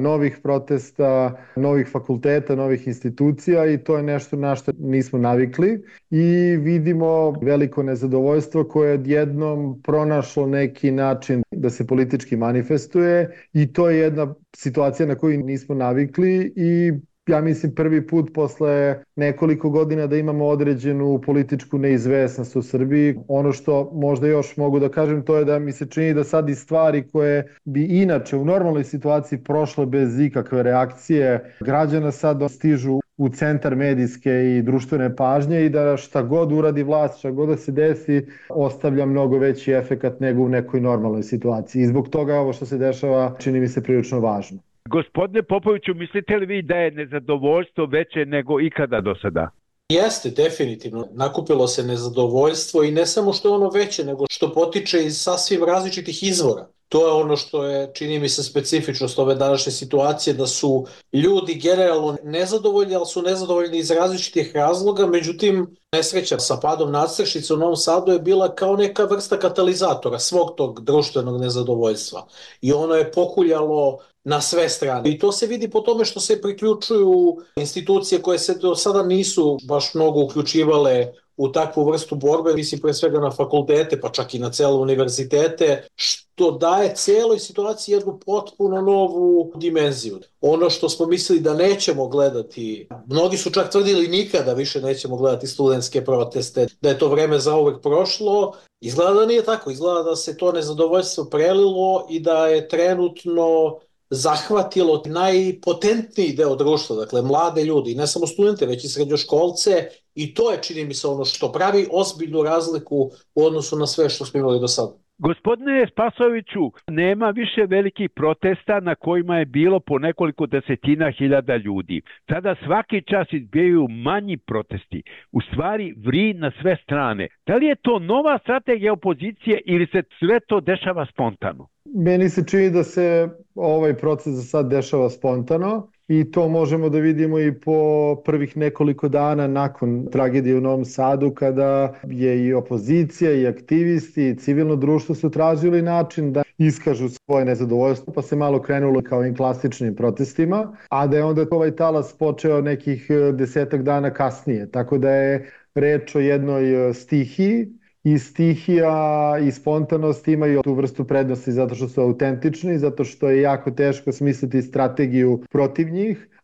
novih fakulteta, novih institucija, i to je nešto na što nismo navikli. I vidimo veliko nezadovoljstvo koje je odjednom pronašlo neki način da se politički manifestuje, i to je jedna situacija na koju nismo navikli i ja mislim prvi put posle nekoliko godina da imamo određenu političku neizvesnost u Srbiji. Ono što možda još mogu da kažem, to je da mi se čini da sad i stvari koje bi inače u normalnoj situaciji prošle bez ikakve reakcije građana sad stižu u centar medijske i društvene pažnje, i da šta god uradi vlast, šta god da se desi, ostavlja mnogo veći efekat nego u nekoj normalnoj situaciji. I zbog toga ovo što se dešava čini mi se prilično važno. Gospodine Popoviću, mislite li vi da je nezadovoljstvo veće nego ikada do sada? Jeste, definitivno. Nakupilo se nezadovoljstvo, i ne samo što je ono veće, nego što potiče iz sasvim različitih izvora. To je ono što je, čini mi se, specifičnost ove današnje situacije, da su ljudi generalno nezadovoljni, ali su nezadovoljni iz različitih razloga. Međutim, nesreća sa padom nadstrešnice u Novom Sadu je bila kao neka vrsta katalizatora svog tog društvenog nezadovoljstva. I ono je pokuljalo na sve strane. I to se vidi po tome što se priključuju institucije koje se do sada nisu baš mnogo uključivale u takvu vrstu borbe, mislim pre svega na fakultete, pa čak i na cele univerzitete, što daje cijeloj situaciji jednu potpuno novu dimenziju. Ono što smo mislili da nećemo gledati, mnogi su čak tvrdili nikada više nećemo gledati studentske proteste, da je to vreme zauvek prošlo, izgleda da nije tako, izgleda da se to nezadovoljstvo prelilo i da je trenutno zahvatilo najpotentniji deo društva, dakle mlade ljudi, ne samo studente, već i srednjoškolce, i to je, čini mi se, ono što pravi ozbiljnu razliku u odnosu na sve što smo imali do sada. Gospodine Spasojeviću, nema više velikih protesta na kojima je bilo po nekoliko desetina hiljada ljudi. Sada svaki čas izbijaju manji protesti. U stvari vri na sve strane. Da li je to nova strategija opozicije ili se sve to dešava spontano? Meni se čini da se ovaj proces za sad dešava spontano, i to možemo da vidimo i po prvih nekoliko dana nakon tragedije u Novom Sadu, kada je i opozicija i aktivisti i civilno društvo su tražili način da iskažu svoje nezadovoljstvo, pa se malo krenulo kao ovim klasičnim protestima, a da je onda ovaj talas počeo nekih 10 dana kasnije, tako da je reč o jednoj stihiji. I stihija i spontanost imaju tu vrstu prednosti zato što su autentični, zato što je jako teško smisliti strategiju protiv njih,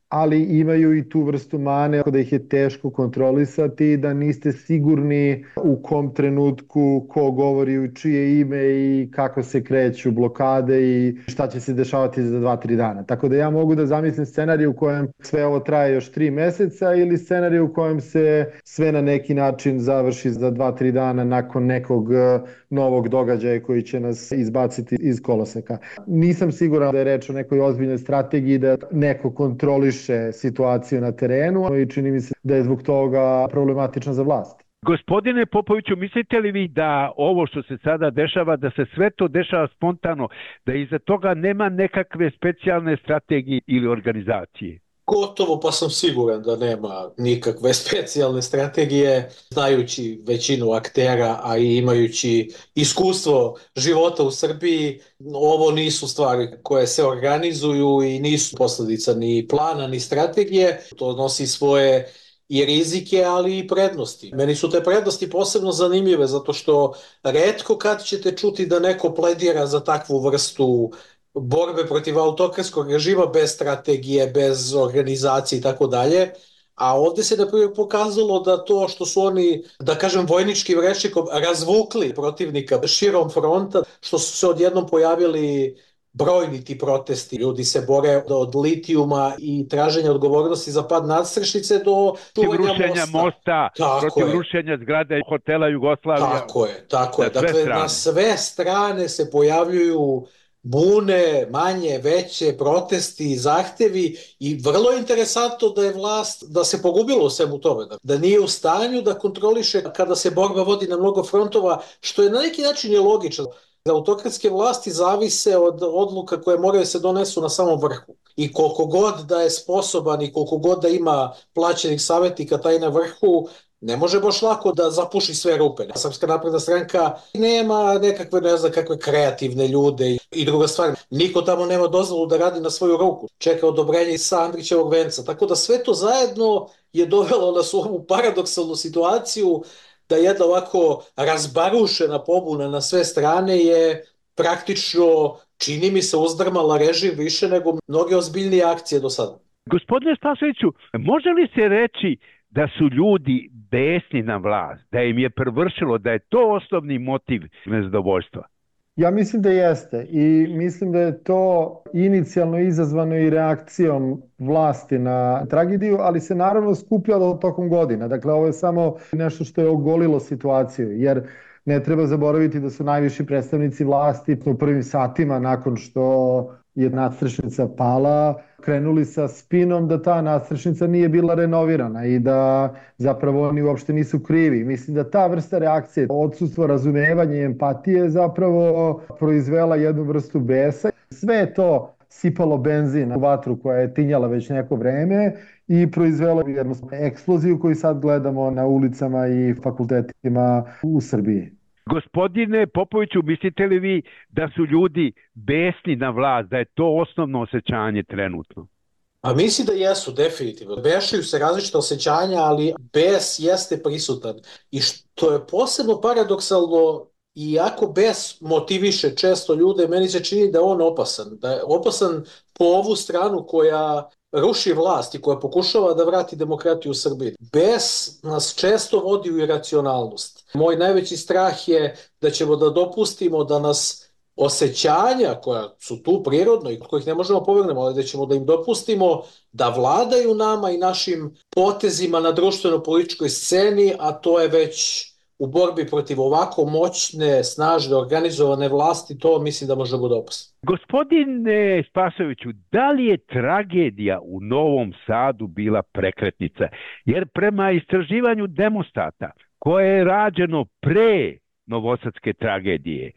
ali imaju i tu vrstu mane da ih je teško kontrolisati, da niste sigurni u kom trenutku ko govori u čije ime i kako se kreću blokade i šta će se dešavati za 2-3 dana. Tako da ja mogu da zamislim scenarij u kojem sve ovo traje još 3 meseca ili scenarij u kojem se sve na neki način završi za 2-3 dana nakon nekog novog događaja koji će nas izbaciti iz koloseka. Nisam siguran da je reč o nekoj ozbiljnoj strategiji da neko kontroliše situaciju na terenu i čini mi se da je zbog toga problematično za vlast. Gospodine Popoviću, mislite li vi da ovo što se sada dešava, da se sve to dešava spontano, da iza toga nema nekakve specijalne strategije ili organizacije? Gotovo pa sam siguran da nema nikakve specijalne strategije, znajući većinu aktera, a i imajući iskustvo života u Srbiji. Ovo nisu stvari koje se organizuju i nisu posljedica ni plana ni strategije. To nosi svoje i rizike, ali i prednosti. Meni su te prednosti posebno zanimljive zato što retko kad ćete čuti da neko pledira za takvu vrstu borbe protiv autokratskog režima bez strategije, bez organizacije i tako dalje. A ovdje se na primjer pokazalo da to što su oni, da kažem vojničkim rečnikom, razvukli protivnika širom fronta, što su se odjednom pojavili brojni ti protesti. Ljudi se bore od litijuma i traženja odgovornosti za pad nadstrešnice do rušenja mosta, protiv rušenja zgrade hotela Jugoslavija. Tako je. Dakle, na sve strane se pojavljuju bune, manje, veće, protesti, zahtevi i vrlo interesantno da je vlast, da se pogubilo u svemu tome, da nije u stanju da kontroliše kada se borba vodi na mnogo frontova, što je na neki način je logično. Autokratske vlasti zavise od odluka koje moraju se donesu na samom vrhu. I koliko god da je sposoban i koliko god da ima plaćenih savjetnika taj na vrhu, ne može baš lako da zapuši sve rupe. Srpska napredna stranka nema nekakve, ne znam, kakve kreativne ljude i druga stvar. Niko tamo nema dozvolu da radi na svoju ruku. Čeka odobrenje sa Andrićevog venca. Tako da sve to zajedno je dovelo nas u ovu paradoksalnu situaciju da jedna ovako razbarušena pobuna na sve strane je praktično, čini mi se, uzdrmala režim više nego mnoge ozbiljnije akcije do sada. Gospodine Spasojeviću, može li se reći da su ljudi besni na vlast, da im je prevršilo, da je to osnovni motiv nezadovoljstva? Ja mislim da jeste i mislim da je to inicijalno izazvano i reakcijom vlasti na tragediju, ali se naravno skupljalo tokom godina. Dakle, ovo je samo nešto što je ogolilo situaciju, jer ne treba zaboraviti da su najviši predstavnici vlasti u prvim satima nakon što je nadstrešnica pala, krenuli sa spinom da ta nadstrešnica nije bila renovirana i da zapravo oni uopšte nisu krivi. Mislim da ta vrsta reakcije, odsustvo razumevanja i empatije zapravo proizvela jednu vrstu besa. Sve je to sipalo benzin u vatru koja je tinjala već neko vreme i proizvelo jednu eksploziju koju sad gledamo na ulicama i fakultetima u Srbiji. Gospodine Popoviću, mislite li vi da su ljudi besni na vlast, da je to osnovno osjećanje trenutno? A mislim da jesu, definitivno. Bešaju se različite osjećanja, ali bes jeste prisutan. I što je posebno paradoksalno, iako bes motiviše često ljude, meni se čini da je on opasan. Da je opasan po ovu stranu koja ruši vlast i koja pokušava da vrati demokratiju u Srbiji. Bes nas često vodi u iracionalnost. Moj najveći strah je da ćemo da dopustimo da nas osjećanja koja su tu prirodno i od kojih ne možemo povrgnemo, ali da ćemo da im dopustimo da vladaju nama i našim potezima na društveno-političkoj sceni, a to je već u borbi protiv ovako moćne, snažne, organizovane vlasti, to mislim da može bude opasno. Gospodine Spasojeviću, da li je tragedija u Novom Sadu bila prekretnica? Jer prema istraživanju Demostata, koje je rađeno pre novosadske tragedije,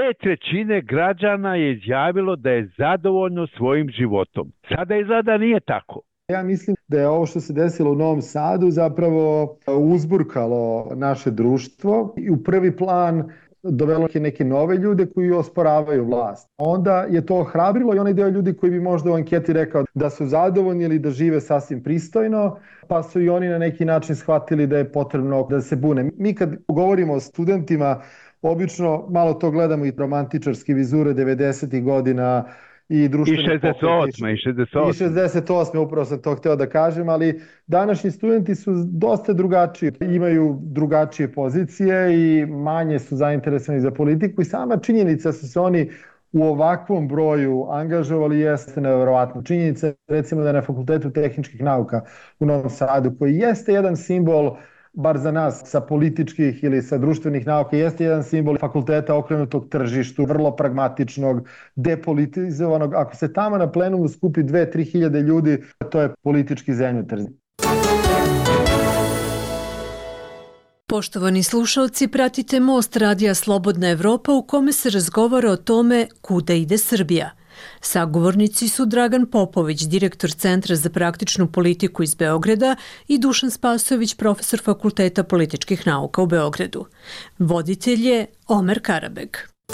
2/3 građana je izjavilo da je zadovoljno svojim životom. Sada izgleda nije tako. Ja mislim da je ovo što se desilo u Novom Sadu zapravo uzburkalo naše društvo i u prvi plan dovelo je neke nove ljude koji osporavaju vlast. Onda je to ohrabrilo i onaj deo ljudi koji bi možda u anketi rekao da su zadovoljni ili da žive sasvim pristojno, pa su i oni na neki način shvatili da je potrebno da se bune. Mi kad govorimo o studentima, obično malo to gledamo i romantičarski vizure 90. godina i društveni pokreti. I 68. upravo sam to hteo da kažem, ali današnji studenti su dosta drugačiji, imaju drugačije pozicije i manje su zainteresovani za politiku i sama činjenica su se oni u ovakvom broju angažovali jeste neverovatno. Činjenica recimo da je na Fakultetu tehničkih nauka u Novom Sadu, koji jeste jedan simbol, bar za nas sa političkih ili sa društvenih nauka, jeste jedan simbol fakulteta okrenutog tržištu, vrlo pragmatičnog, depolitizovanog. Ako se tamo na plenumu skupi 2-3 hiljade ljudi, to je politički zemljotres. Poštovani slušalci, pratite Most Radija Slobodna Evropa u kome se razgovara o tome kuda ide Srbija. Sagovornici su Dragan Popović, direktor Centra za praktičnu politiku iz Beograda i Dušan Spasojević, profesor Fakulteta političkih nauka u Beogradu. Voditelj je Omer Karabeg.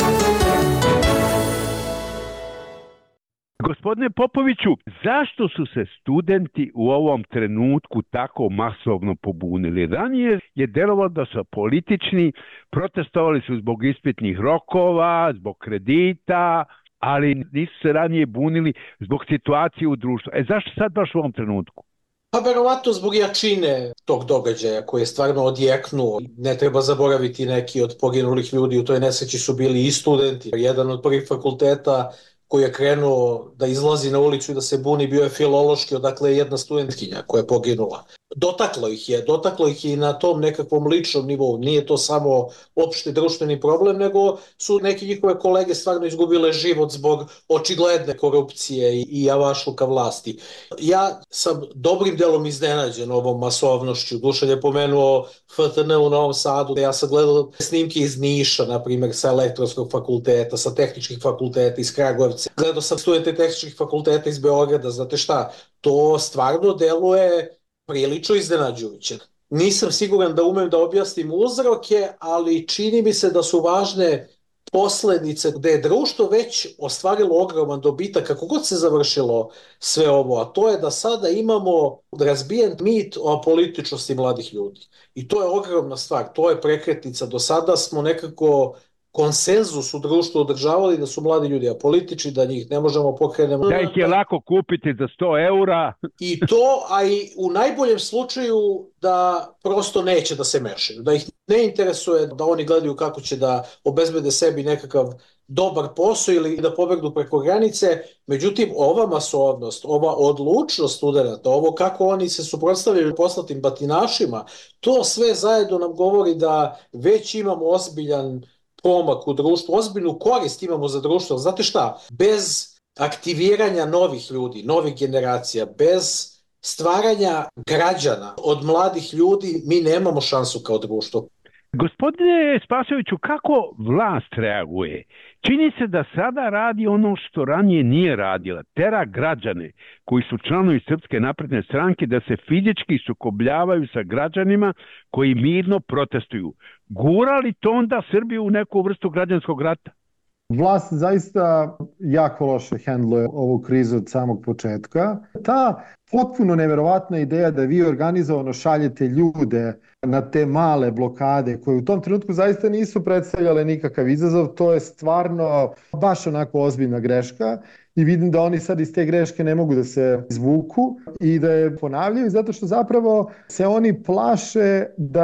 Gospodine Popoviću, zašto su se studenti u ovom trenutku tako masovno pobunili? Ranije je delovalo da su politični, protestovali su zbog ispitnih rokova, zbog kredita, ali nisu se ranije bunili zbog situacije u društvu. Zašto sad baš u ovom trenutku? Pa verovatno zbog jačine tog događaja koji je stvarno odjeknuo. Ne treba zaboraviti, neki od poginulih ljudi u toj nesreći su bili i studenti. Jedan od prvih fakulteta koji je krenuo da izlazi na ulicu i da se buni bio je filološki, odakle je jedna studentkinja koja je poginula. Dotaklo ih je i na tom nekakvom ličnom nivou. Nije to samo opšti društveni problem, nego su neki njihove kolege stvarno izgubile život zbog očigledne korupcije i javašluka vlasti. Ja sam dobrim delom iznenađen ovom masovnošću. Dušan je pomenuo FTN u Novom Sadu. Ja sam gledao snimke iz Niša, na primjer, sa elektronskog fakulteta, sa tehničkih fakulteta iz Kragujevca. Gledao sam studente tehničkih fakulteta iz Beograda. Znate šta, to stvarno deluje prilično iznenađujuće. Nisam siguran da umem da objasnim uzroke, ali čini mi se da su važne posledice gde je društvo već ostvarilo ogroman dobitak kako god se završilo sve ovo, a to je da sada imamo razbijen mit o apolitičnosti mladih ljudi. I to je ogromna stvar, to je prekretnica. Do sada smo nekako konsenzus u društvu održavali da su mladi ljudi apolitični, da njih ne možemo pokrenemo. Da ih je lako kupiti za 100 eura. I to, a i u najboljem slučaju da prosto neće da se mešaju, da ih ne interesuje, da oni gledaju kako će da obezbede sebi nekakav dobar posao ili da pobegnu preko granice. Međutim, ova masovnost, ova odlučnost studenata, ovo kako oni se suprotstavljaju poslatim batinašima, to sve zajedno nam govori da već imamo ozbiljan pomak u društvu, ozbiljnu korist imamo za društvo. Znate šta, bez aktiviranja novih ljudi, novih generacija, bez stvaranja građana od mladih ljudi, mi nemamo šansu kao društvo. Gospodine Spasojeviću, kako vlast reaguje? Čini se da sada radi ono što ranije nije radila. Tera građane koji su članovi Srpske napredne stranke da se fizički sukobljavaju sa građanima koji mirno protestuju. Gura li to onda Srbiju u neku vrstu građanskog rata? Vlast zaista jako loše hendluje ovu krizu od samog početka. Ta potpuno neverovatna ideja da vi organizovano šaljete ljude na te male blokade koje u tom trenutku zaista nisu predstavljale nikakav izazov, to je stvarno baš onako ozbiljna greška i vidim da oni sad iz te greške ne mogu da se izvuku i da je ponavljaju zato što zapravo se oni plaše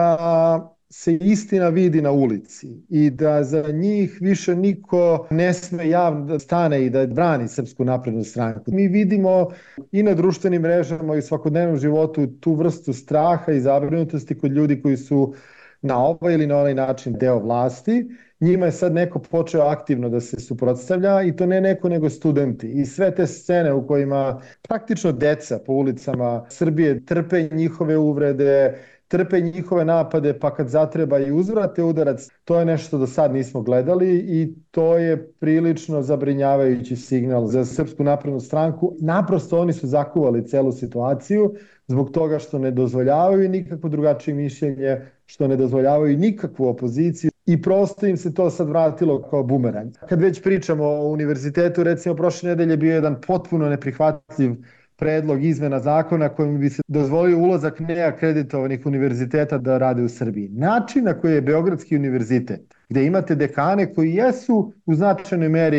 da se istina vidi na ulici i da za njih više niko ne sme javno da stane i da brani Srpsku naprednu stranku. Mi vidimo i na društvenim mrežama i u svakodnevnom životu tu vrstu straha i zabrinutosti kod ljudi koji su na ovaj ili na onaj način deo vlasti. Njima je sad neko počeo aktivno da se suprotstavlja i to ne neko nego studenti. I sve te scene u kojima praktično deca po ulicama Srbije trpe njihove uvrede, trpe njihove napade, pa kad zatreba i uzvrate udarac, to je nešto do sad nismo gledali i to je prilično zabrinjavajući signal za Srpsku naprednu stranku. Naprosto oni su zakuvali celu situaciju zbog toga što ne dozvoljavaju nikakvo drugačije mišljenje, što ne dozvoljavaju nikakvu opoziciju i prosto im se to sad vratilo kao bumerang. Kad već pričamo o univerzitetu, recimo prošle nedelje bio jedan potpuno neprihvatljiv predlog izmena zakona kojim bi se dozvolio ulazak neakreditovanih univerziteta da rade u Srbiji. Način na koji je Beogradski univerzitet, gde imate dekane koji jesu u značajnoj meri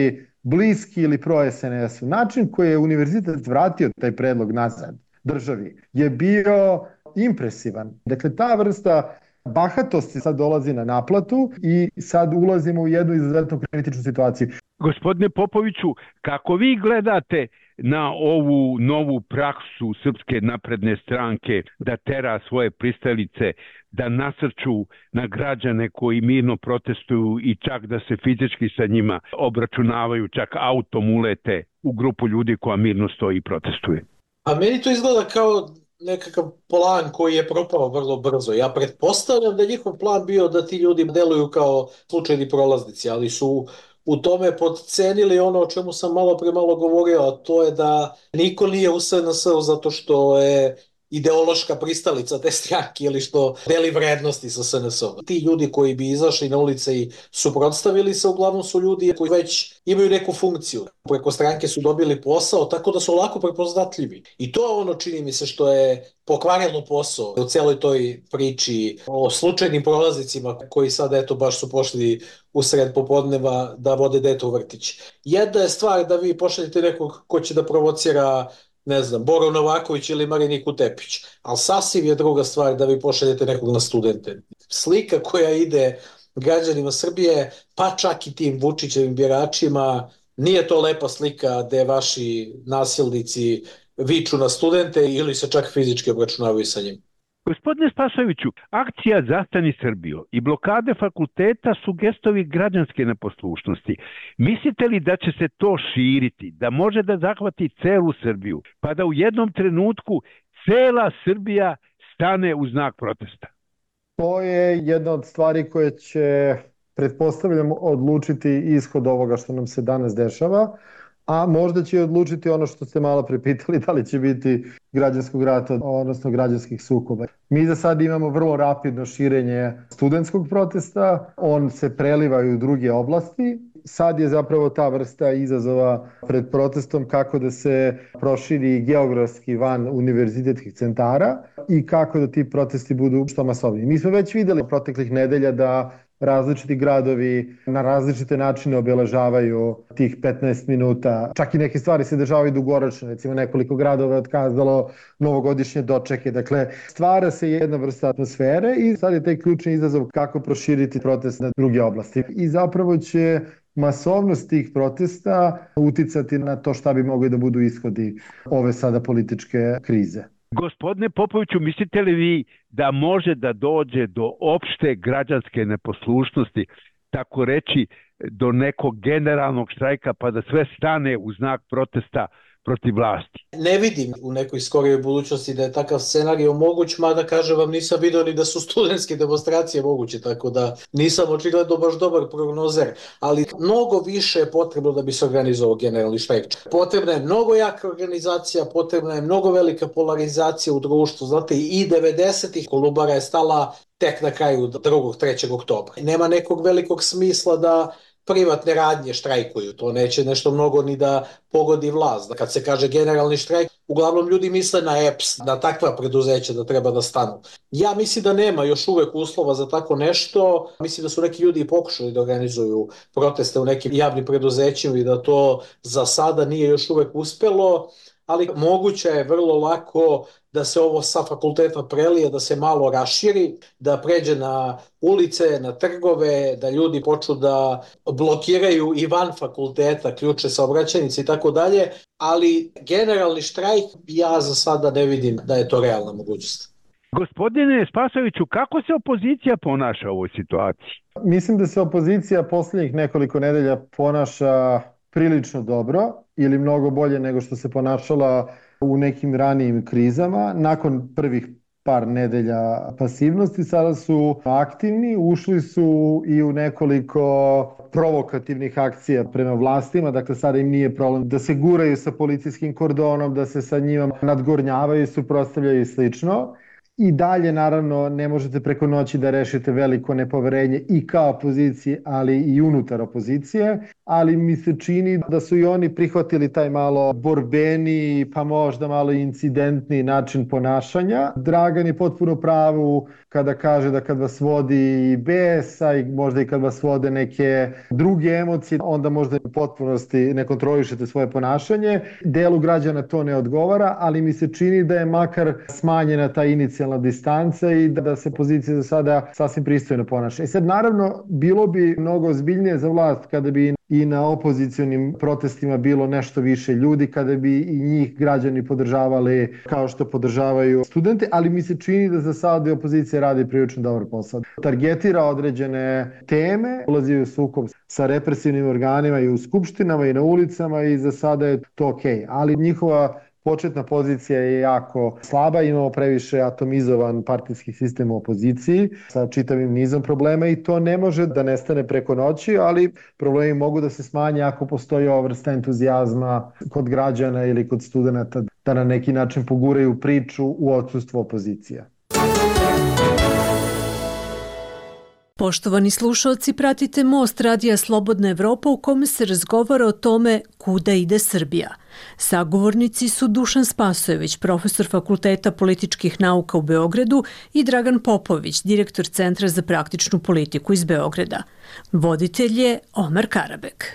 bliski ili pro-SNS-u. Način koji je univerzitet vratio taj predlog nazad državi je bio impresivan. Dakle, ta vrsta bahatosti sad dolazi na naplatu i sad ulazimo u jednu izuzetno kritičnu situaciju. Gospodine Popoviću, kako vi gledate na ovu novu praksu Srpske napredne stranke da tera svoje pristalice, da nasrću na građane koji mirno protestuju i čak da se fizički sa njima obračunavaju, čak autom ulete u grupu ljudi koja mirno stoji i protestuje? A meni to izgleda kao nekakav plan koji je propao vrlo brzo. Ja pretpostavljam da je njihov plan bio da ti ljudi deluju kao slučajni prolaznici, ali su u tome podcenili ono o čemu sam malo govorio, a to je da niko nije u SNS-u zato što je ideološka pristalica te stranke ili što deli vrednosti sa SNS-om. Ti ljudi koji bi izašli na ulice i suprotstavili se, uglavnom su ljudi koji već imaju neku funkciju. Preko stranke su dobili posao, tako da su lako prepoznatljivi. I to je ono, čini mi se, što je pokvarilo posao u celoj toj priči o slučajnim prolaznicima koji sad eto baš su pošli u sred popodneva da vode dete u vrtić. Jedna je stvar da vi pošaljete nekog ko će da provocira, ne znam, Boro Novaković ili Mariniku Tepić, ali sasvim je druga stvar da vi pošaljete nekog na studente. Slika koja ide građanima Srbije, pa čak i tim Vučićevim biračima, nije to lepa slika gde vaši nasilnici viču na studente ili se čak fizički obračunavaju sa njim. Gospodine Spasojeviću, akcija Zastani Srbijo i blokade fakulteta su gestovi građanske neposlušnosti. Mislite li da će se to širiti, da može da zahvati celu Srbiju, pa da u jednom trenutku cela Srbija stane u znak protesta? To je jedna od stvari koje će, pretpostavljam, odlučiti ishod ovoga što nam se danas dešava, a možda će odlučiti ono što ste malo prepitali, da li će biti građanskog rata, odnosno građanskih sukoba. Mi za sad imamo vrlo rapidno širenje studentskog protesta, on se preliva i u druge oblasti. Sad je zapravo ta vrsta izazova pred protestom kako da se proširi geografski van univerzitetskih centara i kako da ti protesti budu što masovniji. Mi smo već videli proteklih nedelja da različiti gradovi na različite načine obeležavaju tih 15 minuta. Čak i neke stvari se dešavaju dugoročno. Recimo nekoliko gradova je otkazalo novogodišnje dočeke. Dakle, stvara se jedna vrsta atmosfere i sad je taj ključni izazov kako proširiti protest na druge oblasti. I zapravo će masovnost tih protesta uticati na to šta bi mogli da budu ishodi ove sada političke krize. Gospodine Popoviću, mislite li vi da može da dođe do opšte građanske neposlušnosti, tako reći, do nekog generalnog štrajka pa da sve stane u znak protesta protiv vlasti? Ne vidim u nekoj skorijoj budućnosti da je takav scenarij moguć, mada kažem vam nisam vidio ni da su studentske demonstracije moguće, tako da nisam očigledno baš dobar prognozer, ali mnogo više je potrebno da bi se organizovao generalni štrajk. Potrebna je mnogo jaka organizacija, potrebna je mnogo velika polarizacija u društvu, znate i 90-ih Kolubara je stala tek na kraju 2. 3. oktobra. Nema nekog velikog smisla da privatne radnje štrajkuju, to neće nešto mnogo ni da pogodi vlast. Kad se kaže generalni štrajk, uglavnom ljudi misle na EPS, na takva preduzeća da treba da stanu. Ja mislim da nema još uvek uslova za tako nešto. Mislim da su neki ljudi i pokušali da organizuju proteste u nekim javnim preduzećima i da to za sada nije još uvek uspelo, ali moguće je vrlo lako da se ovo sa fakulteta prelije, da se malo raširi, da pređe na ulice, na trgove, da ljudi počnu da blokiraju i van fakulteta, ključe saobraćajnice i tako dalje, ali generalni štrajk ja za sada ne vidim da je to realna mogućnost. Gospodine Spasojeviću, kako se opozicija ponaša u ovoj situaciji? Mislim da se opozicija poslednjih nekoliko nedelja ponaša prilično dobro ili mnogo bolje nego što se ponašala u nekim ranijim krizama. Nakon prvih par nedelja pasivnosti sada su aktivni, ušli su i u nekoliko provokativnih akcija prema vlastima, dakle sada im nije problem da se guraju sa policijskim kordonom, da se sa njima nadgornjavaju, suprotstavljaju i slično. I dalje, naravno, ne možete preko noći da rešite veliko nepoverenje i kao opozicije, ali i unutar opozicije, ali mi se čini da su i oni prihvatili taj malo borbeni, pa možda malo incidentni način ponašanja. Dragan je potpuno pravu kada kaže da kad vas vodi i bes, a i možda i kad vas vode neke druge emocije, onda možda u potpunosti ne kontrolišete svoje ponašanje. Delu građana to ne odgovara, ali mi se čini da je makar smanjena ta inicijalna distanca i da se pozicija za sada sasvim pristojno ponaša. I sad naravno bilo bi mnogo ozbiljnije za vlast kada bi i na opozicionim protestima bilo nešto više ljudi, kada bi i njih građani podržavali kao što podržavaju studente, ali mi se čini da za sada opozicija radi prilično dobar posao. Targetira određene teme, ulazi u sukob sa represivnim organima i u skupštinama i na ulicama i za sada je to okej. Ali njihova početna pozicija je jako slaba, imamo previše atomizovan partijski sistem u opoziciji sa čitavim nizom problema i to ne može da nestane preko noći, ali problemi mogu da se smanje ako postoji ova vrsta entuzijazma kod građana ili kod studenta da na neki način poguraju priču u odsustvu opozicija. Poštovani slušalci, pratite Most Radija Slobodna Evropa u kome se razgovara o tome kuda ide Srbija. Sagovornici su Dušan Spasojević, profesor Fakulteta političkih nauka u Beogradu i Dragan Popović, direktor Centra za praktičnu politiku iz Beograda. Voditelj je Omar Karabek.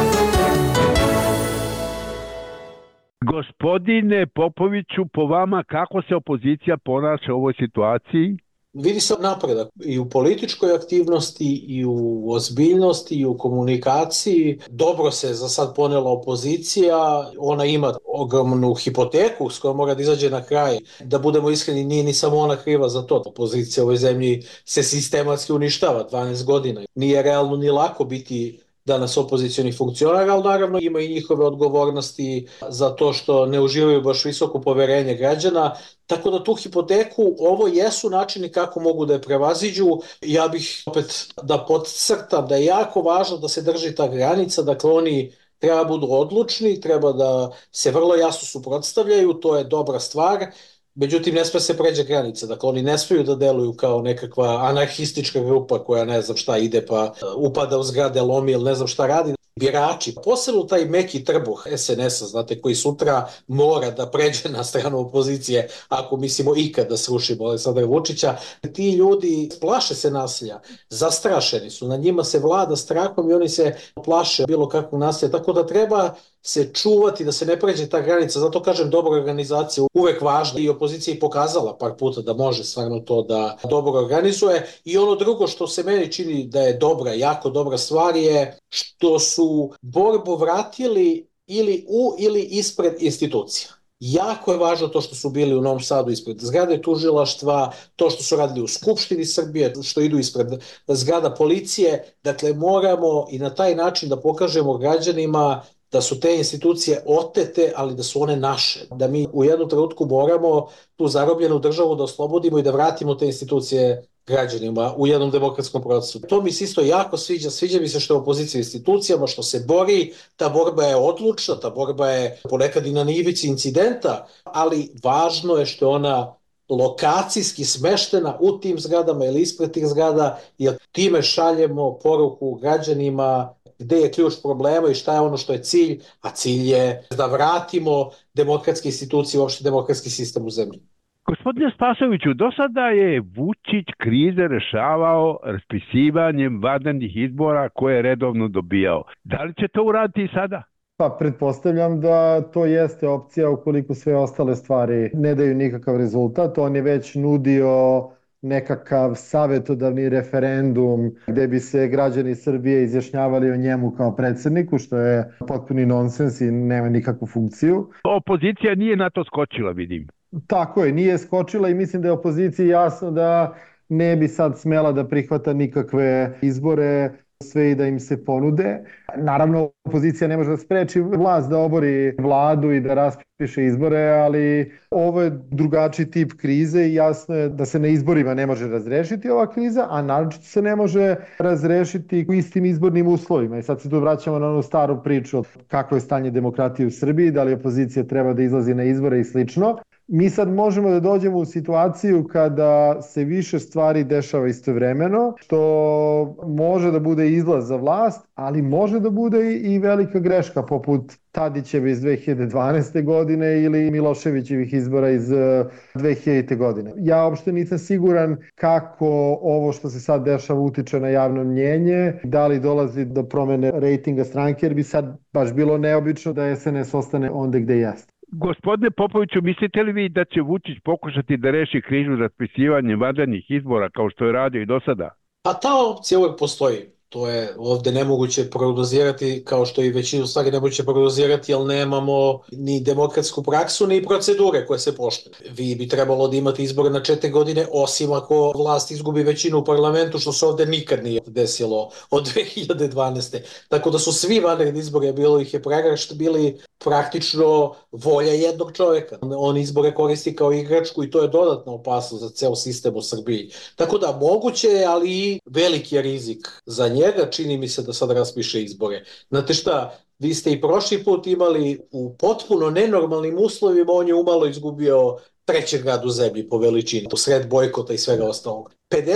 Gospodine Popoviću, po vama kako se opozicija ponaša u ovoj situaciji? Vidi se napredak i u političkoj aktivnosti i u ozbiljnosti i u komunikaciji. Dobro se za sad ponela opozicija, ona ima ogromnu hipoteku s kojom mora da izađe na kraj. Da budemo iskreni, nije ni samo ona kriva za to. Opozicija u ovoj zemlji se sistematski uništava 12 godina. Nije realno ni lako biti danas opozicioni funkcionar, ali naravno ima i njihove odgovornosti za to što ne uživaju baš visoko poverenje građana. Tako da tu hipoteku, ovo jesu načini kako mogu da je prevaziđu. Ja bih opet da podcrtam da je jako važno da se drži ta granica, dakle oni treba budu odlučni, treba da se vrlo jasno suprotstavljaju, to je dobra stvar. Međutim, ne sme se pređe granica, dakle oni ne smeju da deluju kao nekakva anarhistička grupa koja ne znam šta ide pa upada u zgrade, lomi ili ne znam šta radi. Birači, posebno taj meki trbuh SNS-a, znate, koji sutra mora da pređe na stranu opozicije ako mislimo ikad da srušimo Aleksandra Vučića, ti ljudi plaše se nasilja, zastrašeni su, na njima se vlada strahom i oni se plaše bilo kakvog nasilja, tako da treba se čuvati da se ne pređe ta granica, zato kažem dobra organizacija uvek važna i opozicija je pokazala par puta da može stvarno to da dobro organizuje i ono drugo što se meni čini da je dobra, jako dobra stvar je što su borbu vratili ili u ili ispred institucija. Jako je važno to što su bili u Novom Sadu ispred zgrade tužilaštva, to što su radili u Skupštini Srbije, što idu ispred zgrada policije. Dakle, moramo i na taj način da pokažemo građanima da su te institucije otete, ali da su one naše. Da mi u jednom trenutku moramo tu zarobljenu državu da oslobodimo i da vratimo te institucije građanima u jednom demokratskom procesu. To mi se isto jako sviđa. Sviđa mi se što je opozicija institucijama, što se bori. Ta borba je odlučna, ta borba je ponekad i na ivici incidenta, ali važno je što je ona lokacijski smeštena u tim zgradama ili ispred tih zgrada, jer time šaljemo poruku građanima gde je ključ problema i šta je ono što je cilj, a cilj je da vratimo demokratske institucije, uopšte demokratski sistem u zemlji. Gospodine Spasojeviću, do sada je Vučić krize rešavao raspisivanjem vanrednih izbora koje je redovno dobijao. Da li će to uraditi i sada? Pa pretpostavljam da to jeste opcija ukoliko sve ostale stvari ne daju nikakav rezultat. On je već nudio nekakav savjetodavni referendum gde bi se građani Srbije izjašnjavali o njemu kao predsjedniku, što je potpuni nonsens i nema nikakvu funkciju. Opozicija nije na to skočila, vidim. Tako je, nije skočila i mislim da je opoziciji jasno da ne bi sad smela da prihvata nikakve izbore, sve i da im se ponude. Naravno, opozicija ne može da spreči vlast da obori vladu i da raspiše izbore, ali ovo je drugačiji tip krize i jasno je da se na izborima ne može razrešiti ova kriza, a naročito se ne može razrešiti u istim izbornim uslovima. I sad se tu vraćamo na onu staru priču o kakvo je stanje demokratije u Srbiji, da li opozicija treba da izlazi na izbore i slično. Mi sad možemo da dođemo u situaciju kada se više stvari dešava istovremeno, što može da bude izlaz za vlast, ali može da bude i velika greška poput Tadićeve iz 2012. godine ili Miloševićevih izbora iz 2000. godine. Ja uopšte nisam siguran kako ovo što se sad dešava utiče na javno mnjenje, da li dolazi do promene rejtinga stranke, jer bi sad baš bilo neobično da SNS ostane onde gde jeste. Gospodine Popoviću, mislite li vi da će Vučić pokušati da reši krizu raspisivanjem vanrednih izbora kao što je radio i do sada? Pa ta opcija uvek postoji. To je ovde nemoguće prognozirati, kao što i većinu stvari nemoguće prognozirati, jer nemamo ni demokratsku praksu, ni procedure koje se poštuju. Vi bi trebalo da imate izbore na 4 godine, osim ako vlast izgubi većinu u parlamentu, što se ovde nikad nije desilo od 2012. Tako da su svi vanredni izbori, bilo ih je pregršt, bili praktično volja jednog čoveka. On izbore koristi kao igračku i to je dodatna opasnost za ceo sistem u Srbiji. Tako da moguće je, ali i veliki je rizik za njega, čini mi se da sad raspiše izbore. Znate šta, vi ste i prošli put imali u potpuno nenormalnim uslovima, on je umalo izgubio 3. grad u zemlji po veličini, u sred bojkota i svega ostalog.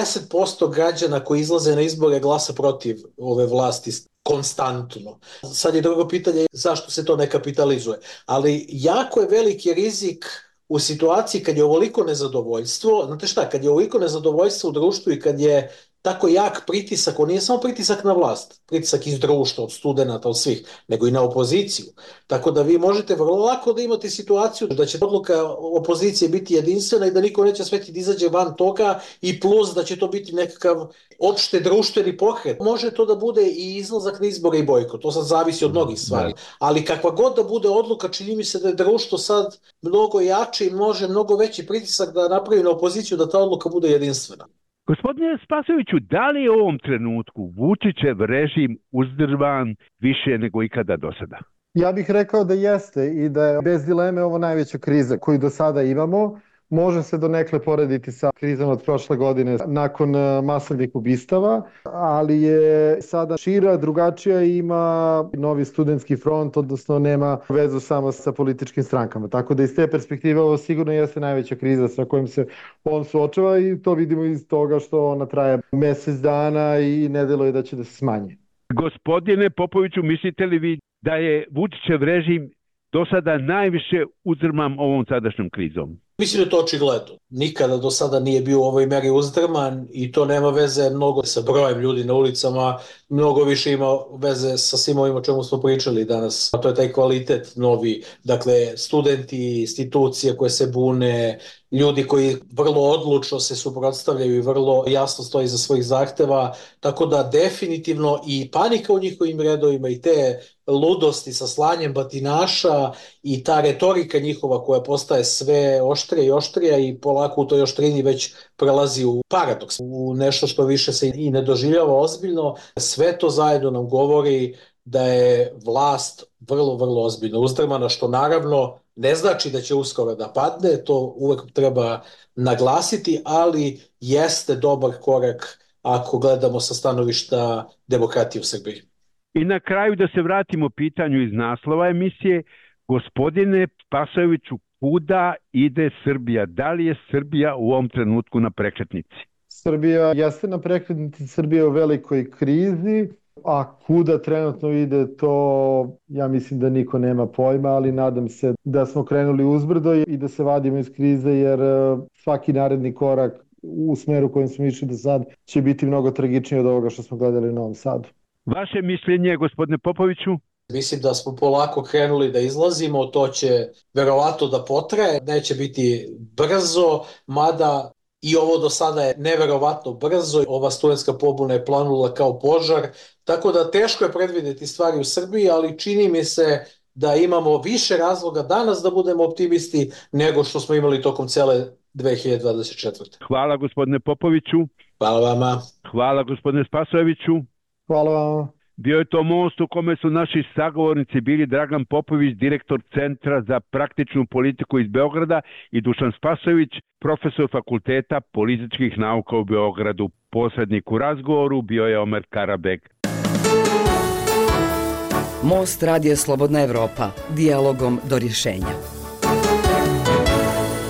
50% građana koji izlaze na izbore glasa protiv ove vlasti konstantno. Sad je drugo pitanje zašto se to ne kapitalizuje. Ali jako je veliki rizik u situaciji kad je ovoliko nezadovoljstvo, znate šta, kad je ovoliko nezadovoljstvo u društvu i kad je tako jak pritisak, on nije samo pritisak na vlast, pritisak iz društva, od studenata, od svih, nego i na opoziciju. Tako da vi možete vrlo lako da imate situaciju da će odluka opozicije biti jedinstvena i da niko neće smeti da izađe van toga i plus da će to biti nekakav opšte društveni pokret. Može to da bude i izlazak na izbore i bojkot, to sad zavisi od mnogih stvari. Ali kakva god da bude odluka, čini mi se da je društvo sad mnogo jače i može mnogo veći pritisak da napravi na opoziciju da ta odluka bude jedinstvena. Gospodine Spasojeviću, da li je u ovom trenutku Vučićev režim uzdrman više nego ikada do sada? Ja bih rekao da jeste i da je bez dileme ovo najveća kriza koju do sada imamo. Može se donekle porediti sa krizom od prošle godine nakon masovnih ubistava, ali je sada šira, drugačija i ima novi studentski front, odnosno nema vezu samo sa političkim strankama. Tako da iz te perspektive ovo sigurno jeste najveća kriza sa kojom se on suočava i to vidimo iz toga što ona traje mesec dana i ne deluje da će da se smanji. Gospodine Popoviću, mislite li vi da je Vučićev režim do sada najviše uzdrman ovom sadašnjom krizom? Mislim da je to očigledno. Nikada do sada nije bio u ovoj meri uzdrman i to nema veze mnogo sa brojem ljudi na ulicama, mnogo više ima veze sa svim ovim o čemu smo pričali danas. A to je taj kvalitet novi, dakle studenti, institucije koje se bune, ljudi koji vrlo odlučno se suprotstavljaju i vrlo jasno stoji za svojih zahteva, tako da definitivno i panika u njihovim redovima i te ludosti sa slanjem batinaša i ta retorika njihova koja postaje sve oštrija i oštrija i polako u toj oštrini već prelazi u paradoks, u nešto što više se i ne doživljava ozbiljno. Sve to zajedno nam govori da je vlast vrlo, vrlo ozbiljno uzdrmana, što naravno ne znači da će uskoro da padne, to uvek treba naglasiti, ali jeste dobar korak ako gledamo sa stanovišta demokratije u Srbiji. I na kraju da se vratimo pitanju iz naslova emisije, gospodine Spasojeviću, kuda ide Srbija? Da li je Srbija u ovom trenutku na prekretnici? Srbija jeste na prekretnici, Srbija je u velikoj krizi, a kuda trenutno ide to, ja mislim da niko nema pojma, ali nadam se da smo krenuli uzbrdo i da se vadimo iz krize, jer svaki naredni korak u smeru kojim smo išli do sad će biti mnogo tragičniji od ovoga što smo gledali u Novom Sadu. Vaše mišljenje, gospodine Popoviću? Mislim da smo polako krenuli da izlazimo, to će verovatno da potraje, neće biti brzo, mada i ovo do sada je neverovatno brzo, ova studentska pobuna je planula kao požar, tako da teško je predvideti stvari u Srbiji, ali čini mi se da imamo više razloga danas da budemo optimisti nego što smo imali tokom cele 2024. Hvala gospodine Popoviću. Hvala vama. Hvala gospodine Spasojeviću. Hvala vama. Bio je to most u kome su naši sagovornici bili Dragan Popović, direktor Centra za praktičnu politiku iz Beograda, i Dušan Spasojević, profesor Fakulteta političkih nauka u Beogradu. Posrednik u razgovoru bio je Omer Karabeg. Most Radija Slobodna Evropa. Dijalogom do rješenja.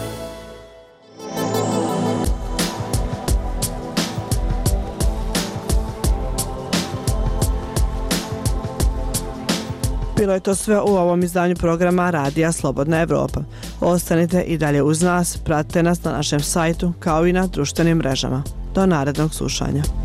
Bilo je to sve u ovom izdanju programa Radija Slobodna Evropa. Ostanite i dalje uz nas, pratite nas na našem sajtu kao i na društvenim mrežama. Do narednog slušanja.